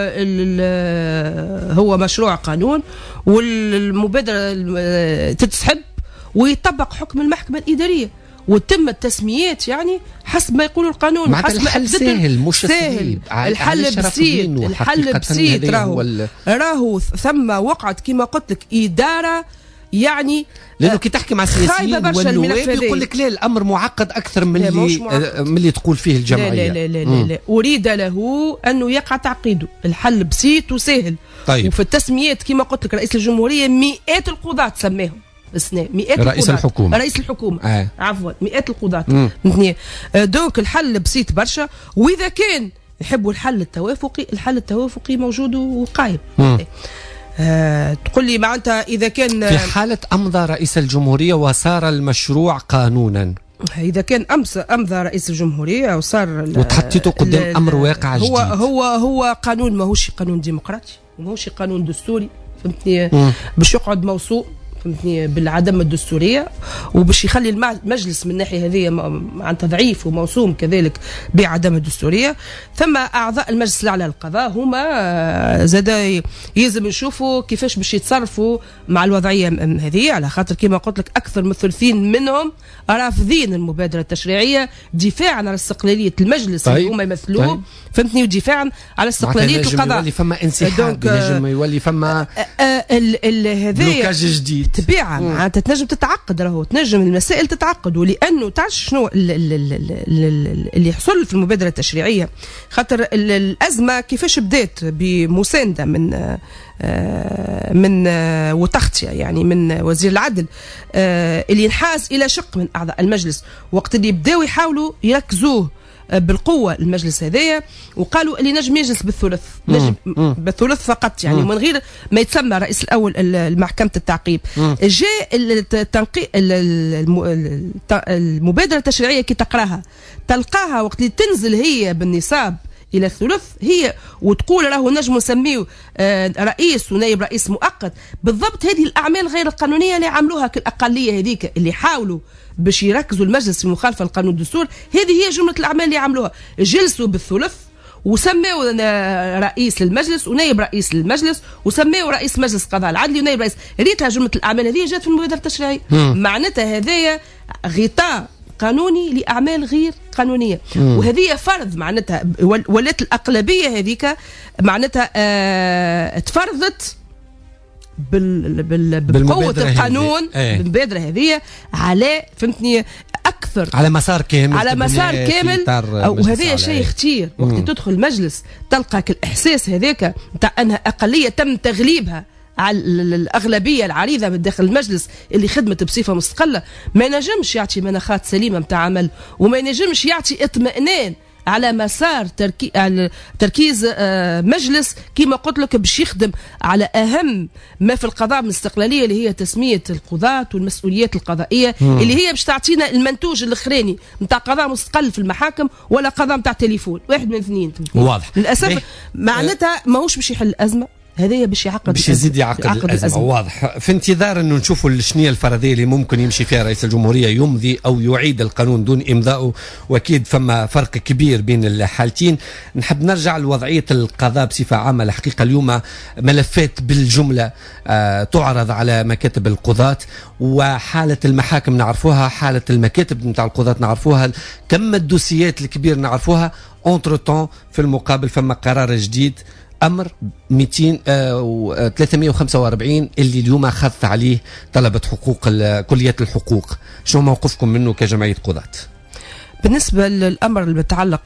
هو مشروع قانون والمبادرة تتسحب ويطبق حكم المحكمة الإدارية وتم التسميات يعني حسب ما يقول القانون. حسب الحل سهل مش سهل. الحل بسيط، الحل بسيط. راهو راهو ثم وقعت كما قلت لك إدارة يعني، لانه كي تحكي مع السياسيين والنواب يقول لك لا الامر معقد اكثر من اللي من اللي تقول فيه الجمعيه. لا لا لا, لا, لا. اريد له انه يقع تعقيده. الحل بسيط وسهل. طيب. وفي التسميات كما قلت لك رئيس الجمهوريه مئات القضاة سماهم بسنا مئات رئيس القضاة. الحكومه رئيس الحكومه آه. عفوا مئات القضاة. مم. دوك الحل بسيط برشا، واذا كان يحبوا الحل التوافقي، الحل التوافقي موجود وقايم. آه، تقول لي معناتها إذا كان في حالة أمضى رئيس الجمهورية وصار المشروع قانونا، إذا كان أمس أمضى رئيس الجمهورية وصار وتحطيته قدام أمر واقع جديد، هو هو هو قانون ماهوش قانون ديمقراطي وماهوش قانون دستوري فهمتني، باش يقعد موصول فهمتني بالعدم الدستوريه، وباش يخلي المجلس من الناحيه هذه معناتها ضعيف وموسوم كذلك بعدم الدستوريه. ثم اعضاء المجلس الاعلى للقضاء هما زاد يلزم يشوفوا كيفاش باش يتصرفوا مع الوضعيه هذه، على خاطر كما قلت لك اكثر من ثلثين منهم رافضين المبادره التشريعيه دفاعا على استقلاليه المجلس طيب. اللي هما يمثلوه طيب. فهمتني، ودفاعا على استقلاليه القضاء. يولي فما انسحاب، ينجم يولي فما هذايا جديد تبيعه معناتها تنجم تتعقد، راهو تنجم المسائل تتعقد. ولانه تعرف شنو اللي يحصل في المبادره التشريعيه، خاطر الازمه كيفاش بدات بمسانده من من وتغطيه يعني من وزير العدل اللي انحاز الى شق من اعضاء المجلس، وقت اللي بداوا يحاولوا يركزوه بالقوه المجلس هذايا، وقالوا اللي نجم يجلس بالثلث، نجم بالثلث فقط يعني من غير ما يتسمى رئيس الاول المحكمه التعقيب. جاء التنقي المبادره التشريعيه كي تقراها تلقاها وقت اللي تنزل هي بالنصاب الى الثلث هي وتقول راهو نجم نسميه رئيس ونائب رئيس مؤقت. بالضبط هذه الاعمال غير القانونيه اللي عملوها كالاقليه هذيك اللي حاولوا باش يركزوا المجلس في مخالفه لقانون الدستور، هذه هي جمله الاعمال اللي عملوها. جلسوا بالثلث وسموا رئيس للمجلس ونائب رئيس للمجلس وسموا رئيس مجلس قضاء العدلي ونائب رئيس. ريتها جمله الاعمال هذه جات في المبادره التشريعيه، معناتها هذايا غطاء قانوني لاعمال غير قانونيه. مم. وهذه فرض معناتها ولات الاقلبيه هذيك معناتها آه تفرضت بال بال بقوه القانون بالمبادره هذه على فهمتني اكثر على مسار كامل على مسار كامل. وهذا شيء خطير وقت تدخل المجلس تلقاك الاحساس هذاك نتاع انها اقليه تم تغليبها على الأغلبية العريضة من داخل المجلس اللي خدمت بصفة مستقلة. ما نجمش يعطي مناخات سليمة متاع عمل، وما نجمش يعطي اطمئنان على مسار تركي... على تركيز مجلس كما قلت لك باش يخدم على أهم ما في القضاء من استقلالية اللي هي تسمية القضاة والمسؤوليات القضائية. مم. اللي هي باش تعطينا المنتوج الأخراني متاع قضاء مستقل في المحاكم ولا قضاء متاع تليفون، واحد من اثنين. واضح للأسف معناتها ماهوش باش يحل الأزمة هذه، باش يعقد باش يزيد يعقد الأزمة. الأزمة واضح. في انتظار انه نشوفوا الشنيه الفرضيه اللي ممكن يمشي فيها رئيس الجمهوريه، يمضي او يعيد القانون دون امضائه، واكيد فما فرق كبير بين الحالتين. نحب نرجع لوضعيه القضاء بصفه عامه. الحقيقه اليوم ملفات بالجمله آه تعرض على مكاتب القضاة، وحاله المحاكم نعرفوها، حاله المكاتب نتاع القضاة نعرفوها، كم الدوسيات الكبير نعرفوها. اونتر طون في المقابل فما قرار جديد امر مئتين آه ثلاثمئة وخمسة وأربعين اللي اليوم اخذت عليه طلبه حقوق كليه الحقوق. شنو موقفكم منه كجمعيه قضاة؟ بالنسبه للامر المتعلق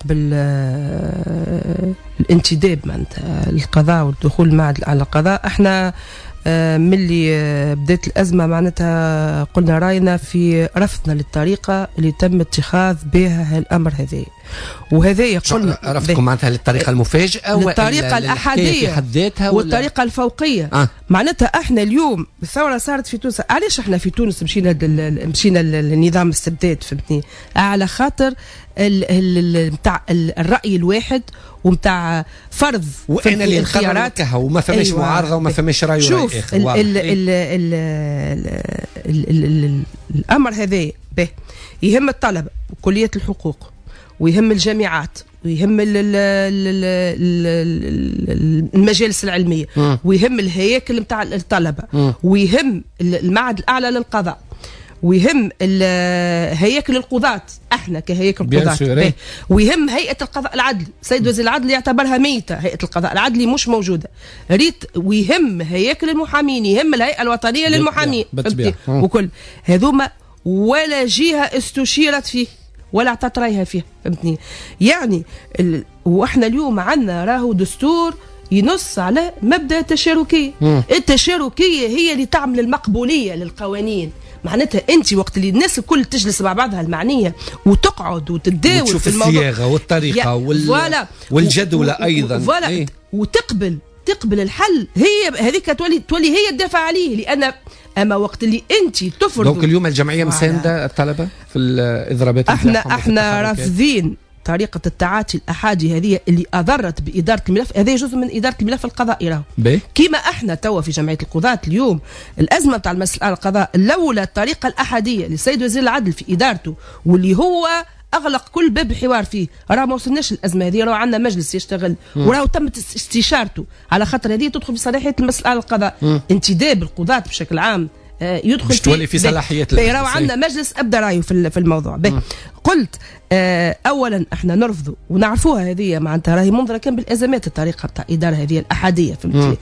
بالانتداب معناتها القضاء والدخول مع على القضاء، احنا ملي بدات الازمه معناتها قلنا راينا في رفضنا للطريقه اللي تم اتخاذ بها الامر هذا. وهذا قلنا رفضكم معناتها للطريقه المفاجئه والطريقه الاحاديه والطريقه الفوقيه. آه. معناتها احنا اليوم الثوره صارت في تونس، علاش احنا في تونس مشينا مشينا للنظام الاستبداد فهمتني؟ على خاطر نتاع الراي الواحد ومتاع فرض وانا اللي الخيارات وما فماش أيوة. معارضه وما فماش راي شوف ال ال ال ال ال ال الامر هذا به يهم الطلبه وكليه الحقوق ويهم الجامعات ويهم المجالس العلميه م. ويهم الهياكل نتاع الطلبه م. ويهم المعهد الاعلى للقضاء ويهم هياكل القضاة احنا كهياكل قضاة، ويهم هيئة القضاء العدلي. سيد وزير العدل يعتبرها ميتة هيئة القضاء العدلي مش موجودة. ريت ويهم هياكل المحامين، يهم الهيئة الوطنية للمحامين وكل هذوما ولا جهة استشيرت فيه ولا اعطت رايها فيه فهمتني. يعني ال... واحنا اليوم عندنا راهو دستور ينص على مبدأ التشاركية. التشاركية هي اللي تعمل المقبولية للقوانين. معناتها انت وقت اللي الناس الكل تجلس مع بعضها المعنيه وتقعد وتتداول في الموضوع الصياغه والطريقه وال... والجدوله و... ايضا فوالا ايه؟ وتقبل تقبل الحل، هي هذيك تولي تولي هي تدافع عليه. لان اما وقت اللي انت تفرض دونك اليوم الجمعيه مسانده الطلبه في الاضرابات. احنا احنا رافضين طريقة التعاطي الأحادي هذه اللي أضرت بإدارة الملف، هذا جزء من إدارة الملف القضائي راهو. كيما احنا توا في جمعية القضاة اليوم الأزمة بتاع المسألة القضاء لولا الطريقة الأحادية للسيد وزير العدل في إدارته واللي هو أغلق كل باب حوار فيه، راه ما وصلناش الأزمة هذه، راه عندنا مجلس يشتغل وراه تمت استشارته على خاطر هذه تدخل في صلاحية المسألة القضاء. انتداب القضاة بشكل عام يدخل مش تولي في صلاحية راه عندنا مجلس أبدا رايه في في الموضوع. قلت آه اولا احنا نرفضوا ونعرفوها هذه معناتها راهي منظره كان بالازمات الطريقه بتاع اداره هذه الاحاديه فهمتي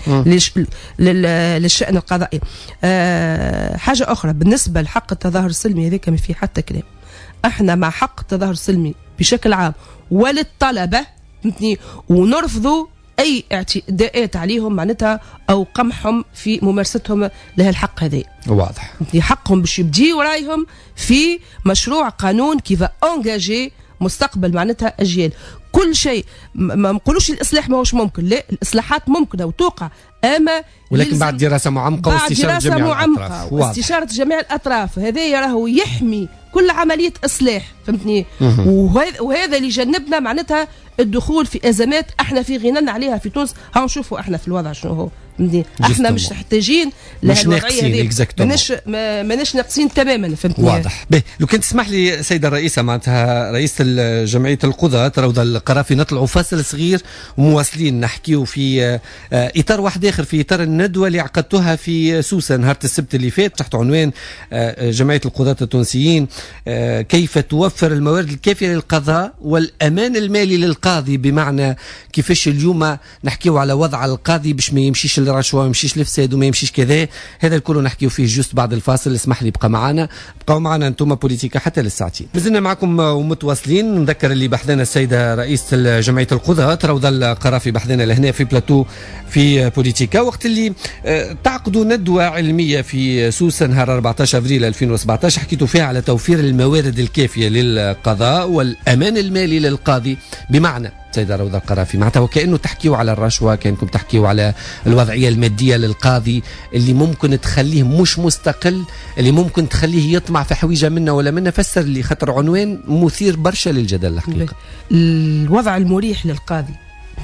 للشان القضائي. آه حاجه اخرى بالنسبه لحق التظاهر السلمي هذاك ما فيه حتى كلام، احنا مع حق التظاهر السلمي بشكل عام وللطلبه فهمتني، ونرفضوا اي اعتداءات عليهم معناتها او قمحهم في ممارستهم له الحق هذا واضح. حقهم باش يبديوا رايهم في مشروع قانون كيف انجاجي مستقبل معناتها اجيال. كل شيء ما نقولوش الاصلاح ما هوش ممكن، لا الاصلاحات ممكنه وتوقع، اما ولكن بعد دراسه معمقه واستشاره جميع الاطراف واستشاره جميع الاطراف هذا راهو يحمي كل عمليه اصلاح فهمتني. وهذا اللي جنبنا معناتها الدخول في ازمات احنا في غنى عليها في تونس. ها نشوفوا احنا في الوضع شنو هو، احنا مش محتاجين لهالوضعيه هذه، ماناش ماناش ناقصين تماما فهمتني. واضح. به لو كنت تسمح لي سيده الرئيسه معناتها رئيسه جمعيه القضاة روضه القرافي نطلعوا فاصل صغير ومواصلين نحكيوا في اطار واحد اخر، في اطار الندوه اللي عقدتوها في سوسه نهار السبت اللي فات تحت عنوان جمعيه القضاة التونسيين كيف توفر الموارد الكافيه للقضاء والامان المالي للقاضي، بمعنى كيفاش اليوم نحكيوا على وضع القاضي باش ما يمشيش الرشوه وما يمشيش الفساد وما يمشيش كذا. هذا الكل نحكيوا فيه جوست بعد الفاصل. اسمح لي بقى معنا، بقاو معنا انتم بوليتيكا حتى للساعتين. مازلنا معكم ومتواصلين. نذكر اللي بحثنا السيده رئيسه جمعيه القضاة روضه القرافي بحثنا لهنا في بلاتو في بوليتيكا، وقت اللي تعقدوا ندوه علميه في سوسه نهار أربعطاش أفريل ألفين وسبعطاش حكيتوا فيها على توفير الموارد الكافيه للقضاء والامان المالي للقاضي. بمعنى سيدة روضة القرافي معناتها وكأنه تحكيوا على الرشوة، كأنكم تحكيوا على الوضعية المادية للقاضي اللي ممكن تخليه مش مستقل، اللي ممكن تخليه يطمع في حويجة منا ولا منا. فسر لي خاطر عنوان مثير برشا للجدل الحقيقة. الوضع المريح للقاضي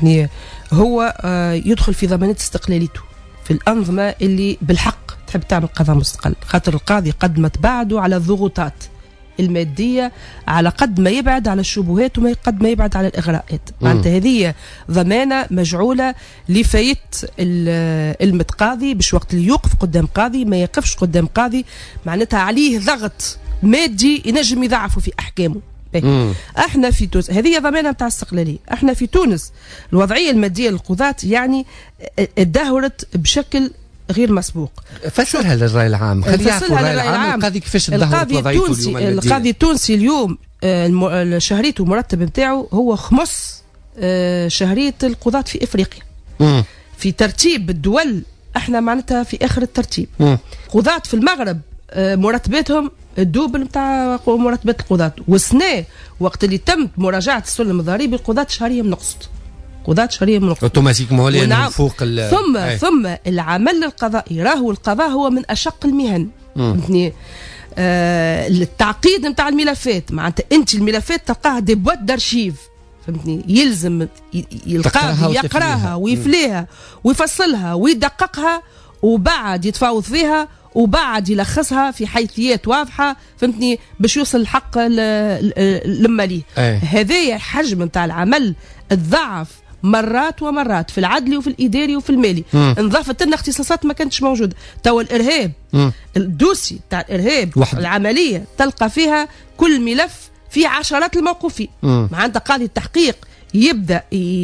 هو يدخل في ضمانة استقلاليته في الأنظمة اللي بالحق تحب تعمل قضاء مستقل، خاطر القاضي قد ما تبعدوا على الضغوطات المادية على قد ما يبعد على الشبهات وما قد ما يبعد على الإغراءات. معناتها هذه ضمانة مجعولة لفايت المتقاضي باش وقت اللي يوقف قدام قاضي ما يقفش قدام قاضي معناتها عليه ضغط مادي ينجم يضعفه في أحكامه. احنا في تونس هذه ضمانة نتاع استقلالية. احنا في تونس الوضعية المادية للقضاة يعني ادهورت بشكل غير مسبوق. فسرها للرأي العام، خلينا نعرفوا الرأي العام القاضي كيفاش تدهورت وضعيته اليوم. القاضي التونسي اليوم شهريته المرتب نتاعو هو خمس شهرية القضاة في افريقيا. مم. في ترتيب الدول احنا معناتها في اخر الترتيب. قضاة في المغرب مرتباتهم الدوبل نتاع مرتبات القضاة، والسنة وقت اللي تمت مراجعة السلم الضريبي القضاة شهرية نقصت. قضاة شهرية من اوتوماتيك ونعم فوق ثم أي. ثم العمل القضائي راهو القضاء هو من اشق المهن فهمتني. آه التعقيد نتاع الملفات معناتها انت الملفات تلقاها دي بوات دارشيف فهمتني، يلزم يلقاها يقراها ويفليها ويفصلها ويدققها وبعد يتفاوض فيها وبعد يلخصها في حيثيات واضحه فهمتني باش يوصل الحق لما ليه. هذا حجم نتاع العمل الضعف مرات ومرات في العدلي وفي الاداري وفي المالي. انضافت لنا اختصاصات ما كانتش موجوده. تو الارهاب مم. الدوسي تاع الارهاب وحد. العمليه تلقى فيها كل ملف في عشرات الموقوفين. معناتها قاضي التحقيق يبدا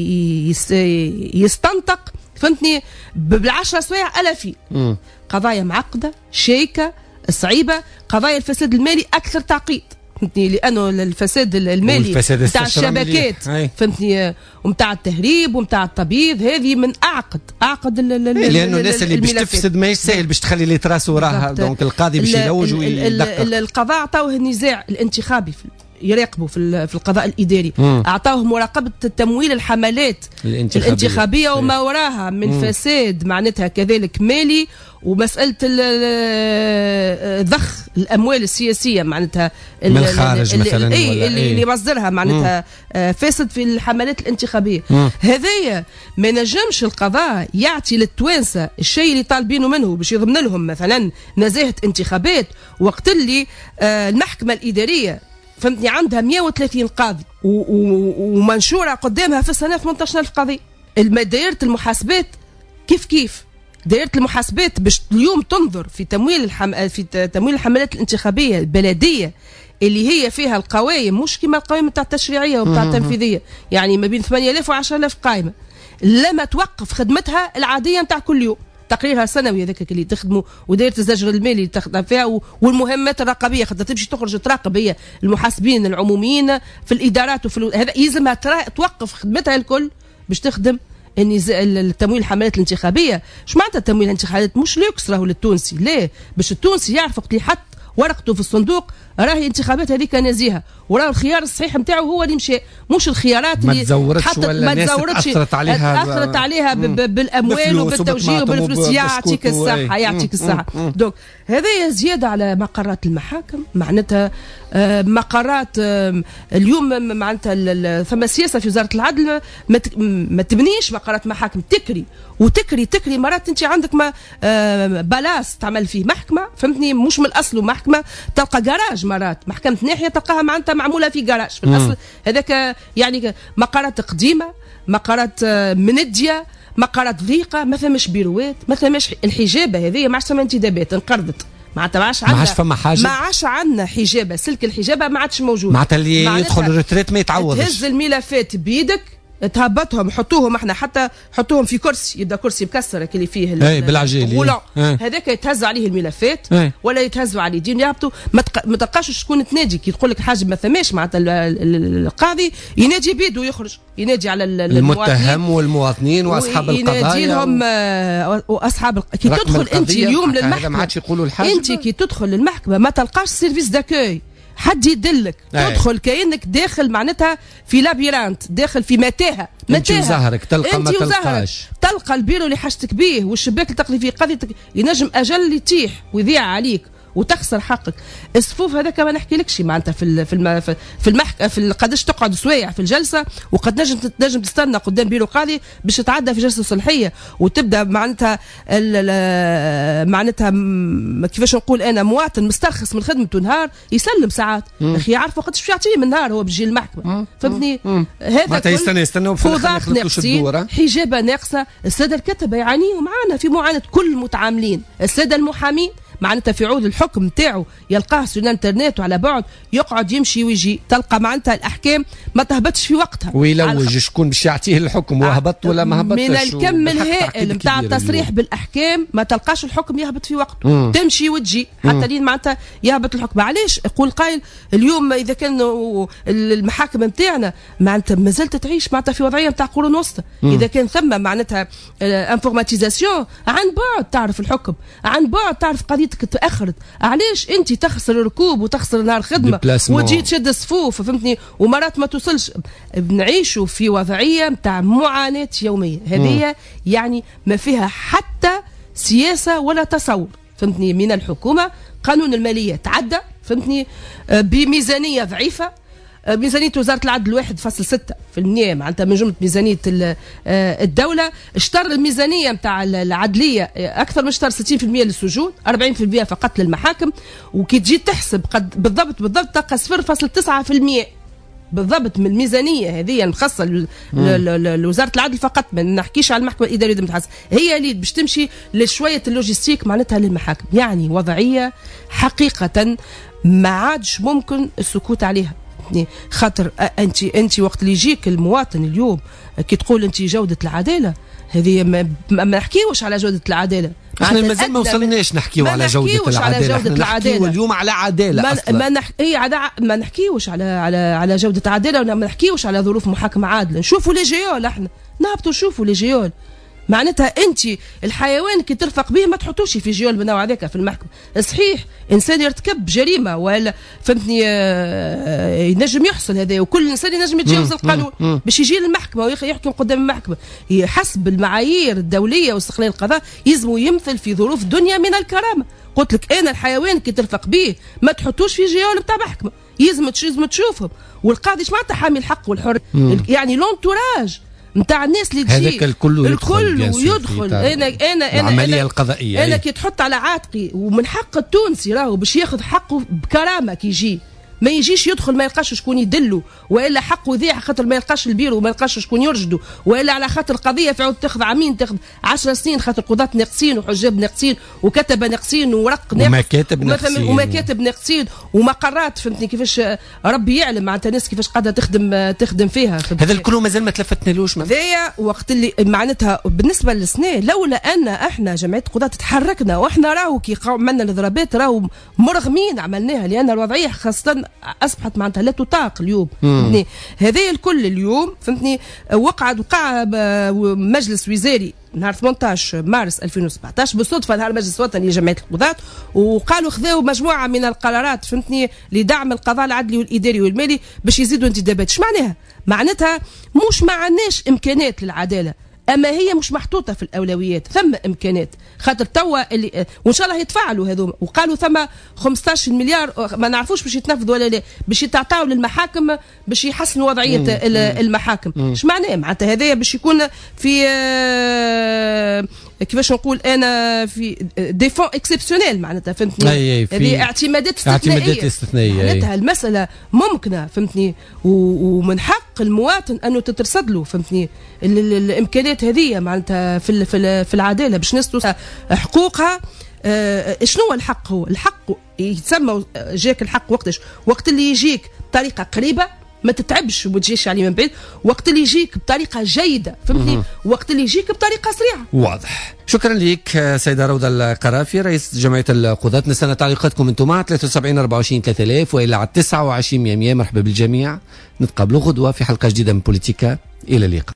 يستنطق فهمتني بالعشرة سوايع الافين. قضايا معقده شيكه صعيبه. قضايا الفساد المالي اكثر تعقيد فهمتني، لانه الفساد المالي نتاع الشبكات فهمتني ومتاع التهريب ومتاع التبييض هذه من اعقد اعقد لانه الناس اللي باش تفسد ما يسهل باش تخلي اللي تراس وراها. دونك القاضي باش يلوج ويدقق. القضاء عطاوه النزاع الانتخابي في يراقبوا في في القضاء الاداري. اعطاوه مراقبه تمويل الحملات الانتخابيه, الانتخابية وما وراها من مم. فساد معناتها كذلك مالي ومساله ضخ الاموال السياسيه معناتها من الخارج مثلا اللي, ولا اللي, إيه؟ اللي مصدرها معناتها آه فاسد في الحملات الانتخابيه. هذايا ما نجمش القضاء يعطي للتوانسه الشيء اللي طالبينه منه باش يضمن لهم مثلا نزاهه انتخابات، وقت اللي آه المحكمه الاداريه فهمتني عندها مئة وثلاثين قاضي ومنشوره قدامها في السنه ثمانية عشر ألف قاضي. دائره المحاسبات كيف كيف دائرة المحاسبات باش اليوم تنظر في تمويل الحم... في تمويل الحملات الانتخابية البلدية اللي هي فيها القوائم مش كما القوائم تاع التشريعية وتاع التنفيذية، يعني ما بين ثمانية آلاف وعشرة آلاف قائمة، لما توقف خدمتها العادية نتاع كل يوم، تقريرها سنوي هذاك اللي تخدموا ودائرة الزجر المالي اللي تخدم فيها و... والمهمات الرقابية خاطر تمشي تخرج تراقب هي المحاسبين العموميين في الإدارات وفي ال... هذا يلزمها ترا... توقف خدمتها الكل باش تخدم التمويل الحملات الانتخابيه. شو معناتها التمويل الانتخابات؟ مش لوكس راهو للتونسي، ليه؟ باش التونسي يعرف وقت اللي يحط ورقته في الصندوق راهي انتخابات هذيك نزيهه، وراه الخيار الصحيح نتاعو هو اللي مشى، مش الخيارات اللي ما تزورتش ولا الناس اثرت عليها اثرت عليها بالاموال وبالتوجيه وبالفلوس. يعطيك الصحه يعطيك الصحه. دونك هذا زياده على مقرات المحاكم، معناتها مقرات اليوم معناتها ثم سياسه في وزاره العدل ما تبنيش مقرات محاكم، تكري وتكري تكري مرات انت عندك ما بلاص تعمل فيه محكمه فهمتني، مش من الاصل محكمه، تلقى جراج مرات محكمه ناحيه تلقاها معناتها معموله في جراج في الاصل. هذاك يعني مقرات قديمه، مقرات منديه، مقرات ضيقه، ما فماش بيروات، ما فماش الحجابه هذه ما عادش فما انتدابات انقرضت، معناتها ما عادش عندنا، ما عادش فما حاجه، ما عادش عندنا حجابه، سلك الحجابه ما عادش موجود، معناتها اللي يدخل الريتريت ما يتعوضش، تهز الملفات بيدك تهبطهم حطوهم احنا حتى حطوهم في كرسي، يبدا كرسي مكسر اللي فيه اي بالعجيل هذاك يتهز عليه الملفات ايه. ولا يتهزوا عليه دين يهبطوا، ما تلقاش شكون تنادي كي تقول لك حاجه ما ثماش معناتها القاضي ينادي بيدو يخرج ينادي على المتهم والمواطنين واصحاب القضايا، ينادي لهم واصحاب كي تدخل انت اليوم للمحكمه ما عادش يقولوا الحاجه، انت كي تدخل للمحكمه ما تلقاش سيرفيس داكوي، حد يدلك تدخل كأنك داخل معناتها في لابيرانت، داخل في متاهه متاهه انت وزهرك تلقى ما تلقاش، تلقى البيرو اللي حاجتك بيه والشباك اللي تقضي فيه قضيتك ينجم اجل يطيح ويضيع عليك وتخسر حقك. الصفوف هذاك ما نحكيلكش معناتها في في في المحكمه في قداش تقعد سوايع في الجلسه، وقد نجم تنجم تستنى قدام بيرو قاضي باش تتعدى في جلسه صلحيه وتبدا معناتها معناتها كيفاش نقول انا مواطن مسترخص من خدمته نهار يسلم ساعات اخي يعرف وقتاش باش يعطيه من نهار هو بيجي المحكمه فهمتني. هذا معناتها يستنى يستنى وفي الاخر ما يخلطوش الدوره، حجابه ناقصه، الساده الكتبه يعانيوا معنا في معاناه كل المتعاملين، الساده المحامين معناتها في عود الحكم نتاعو يلقاه في الانترنت وعلى بعد يقعد يمشي ويجي، تلقى معناتها الاحكام ما تهبطش في وقتها ويلوج شكون باش يعطيه الحكم وهبط ولا ما هبطش، من الكم الهائل نتاع التصريح بالاحكام ما تلقاش الحكم يهبط في وقته مم. تمشي وتجي حتى لين معناتها يهبط الحكم. علاش يقول قائل اليوم اذا كان المحاكم نتاعنا معناتها ما زالت تعيش معناتها في وضعيه نتاع قرون وسطى، اذا كان ثم معناتها انفورماتيزاسيون عن بعد تعرف الحكم، عن بعد تعرف قضيتك تاخرت، علاش انت تخسر ركوب وتخسر نهار خدمه وتجي تشد صفوف فهمتني ومرات ما توصلش. نعيشوا في وضعيه نتاع معاناه يوميه، هذه يعني ما فيها حتى سياسه ولا تصور فهمتني من الحكومه. قانون الماليه تعدى فهمتني بميزانيه ضعيفه، ميزانية وزارة العدل واحد فاصل ستة في المية معناتها من جملة ميزانية الدولة. اشتر الميزانية متاع العدلية أكثر من اشتر ستين في المية للسجون، أربعين في المية فقط للمحاكم، وكي تجي تحسب قد بالضبط بالضبط تلقى صفر فاصل تسعة في المية بالضبط من الميزانيه هذه المخصصه لوزاره العدل فقط، ما نحكيش على المحكمه الاداريه المتحدث، هي اللي باش تمشي لشويه اللوجيستيك معناتها للمحاكم. يعني وضعيه حقيقه ما عادش ممكن السكوت عليها، خاطر انت انت وقت اللي يجيك المواطن اليوم كي تقول انت جوده العداله هذه ما, ما نحكيوش على جوده العداله، احنا مازال ما وصلناش نحكيو على جوده العداله، احنا نحكيو اليوم على عداله ما اصلا ما نح... اي على ما نحكيوش على على على جوده العداله، وما نحكيوش على ظروف محاكمه عادله. نشوفوا لي جيول، احنا نهبطوا نشوفوا لي جيول معناتها انت الحيوان كي ترفق به ما تحطوش في جيول بالنوع هذاك في المحكمه. صحيح انسان يرتكب جريمه ولا فهمتني آه ينجم يحصل هذا، وكل انسان ينجم يتجاوز القانون باش يجي للمحكمه ويحكم قدام المحكمه حسب المعايير الدوليه واستقلال القضاء. يلزم يمثل في ظروف دنيا من الكرامه. قلت لك انا الحيوان كي ترفق به ما تحطوش في جيول بتاع محكمه، يلزم لازم تشوفهم. والقاضي معناتها حامي الحق والحر، يعني لونتوراج نتاع الناس اللي تجي هذاك الكل الكل يدخل. انا انا انا العمليه القضائيه انا كي تحط على عاتقي ومن حق التونسي راهو باش ياخذ حقه بكرامه كي يجي، ما يجيش يدخل ما يلقاش شكون يدله، والا حقه يضيع خاطر ما يلقاش البيرو وما يلقاش شكون يرشده، والا على خاطر القضيه فعود تاخذ عامين تاخذ عشر سنين خاطر قضاة ناقصين وحجاب ناقصين وكتبه ناقصين وورق ناقص ومكاتب ناقصين ومكاتب ناقصين ومقرات. فهمتني كيفاش ربي يعلم معناتها الناس كيفاش قاعده تخدم تخدم فيها. هذا الكل مازال ما تلفتنالوش هذايا وقت اللي معناتها بالنسبه للسنه لولا ان احنا جمعيه قضاة تحركنا واحنا راهو كي عملنا الضربات راهو مرغمين عملناها، لان الوضعيه خاصه اصبحت معناتها لا تطاق اليوم. فهمتني هذا الكل اليوم فهمتني وقعد وقع مجلس وزاري نهار ثمانية عشر مارس ألفين وسبعطاش بالصدفه نهار مجلس وطني لجمعيه القضاة، وقالوا خذاو مجموعه من القرارات فهمتني لدعم القضاء العدلي والاداري والمالي باش يزيدوا انتدابات. اش معناها؟ معناتها مش ما عندناش امكانات للعداله، اما هي مش محطوطه في الاولويات. ثم امكانات خاطر توا اللي وان شاء الله يتفعلوا هذوما، وقالوا ثم خمسطاش مليار ما نعرفوش باش يتنفذوا ولا لا، باش يتعطاو للمحاكم باش يحسنوا وضعيه مم. المحاكم. اش معناه؟ معناتها هذايا باش يكون في كيفاش نقول انا في ديفون اكسبسيونيل معناتها فهمتني، هذه اعتمادات استثنائيه. اعتمادات استثنائيه معناتها المساله ممكنه فهمتني، ومن حق المواطن انه تترصد له فهمتني الامكانيات هذه معناتها في في العداله باش الناس توصل حقوقها. آه شنو الحق؟ هو الحق يتسمى جاك الحق وقتاش؟ وقت اللي يجيك بطريقه قريبه ما تتعبش وما تجيش عليه من بعيد، وقت اللي يجيك بطريقه جيده فهمتني، وقت اللي يجيك بطريقه سريعه. واضح. شكرا لك سيدة روضة القرافي رئيس جمعية القضاة. نستنى تعليقاتكم انتم على ثلاثة وسبعين أربعة وعشرين ثلاثة آلاف والا على تسعة وعشرين مية. مرحبا بالجميع، نتقابلوا غدوة في حلقة جديدة من بوليتيكا. إلى اللقاء.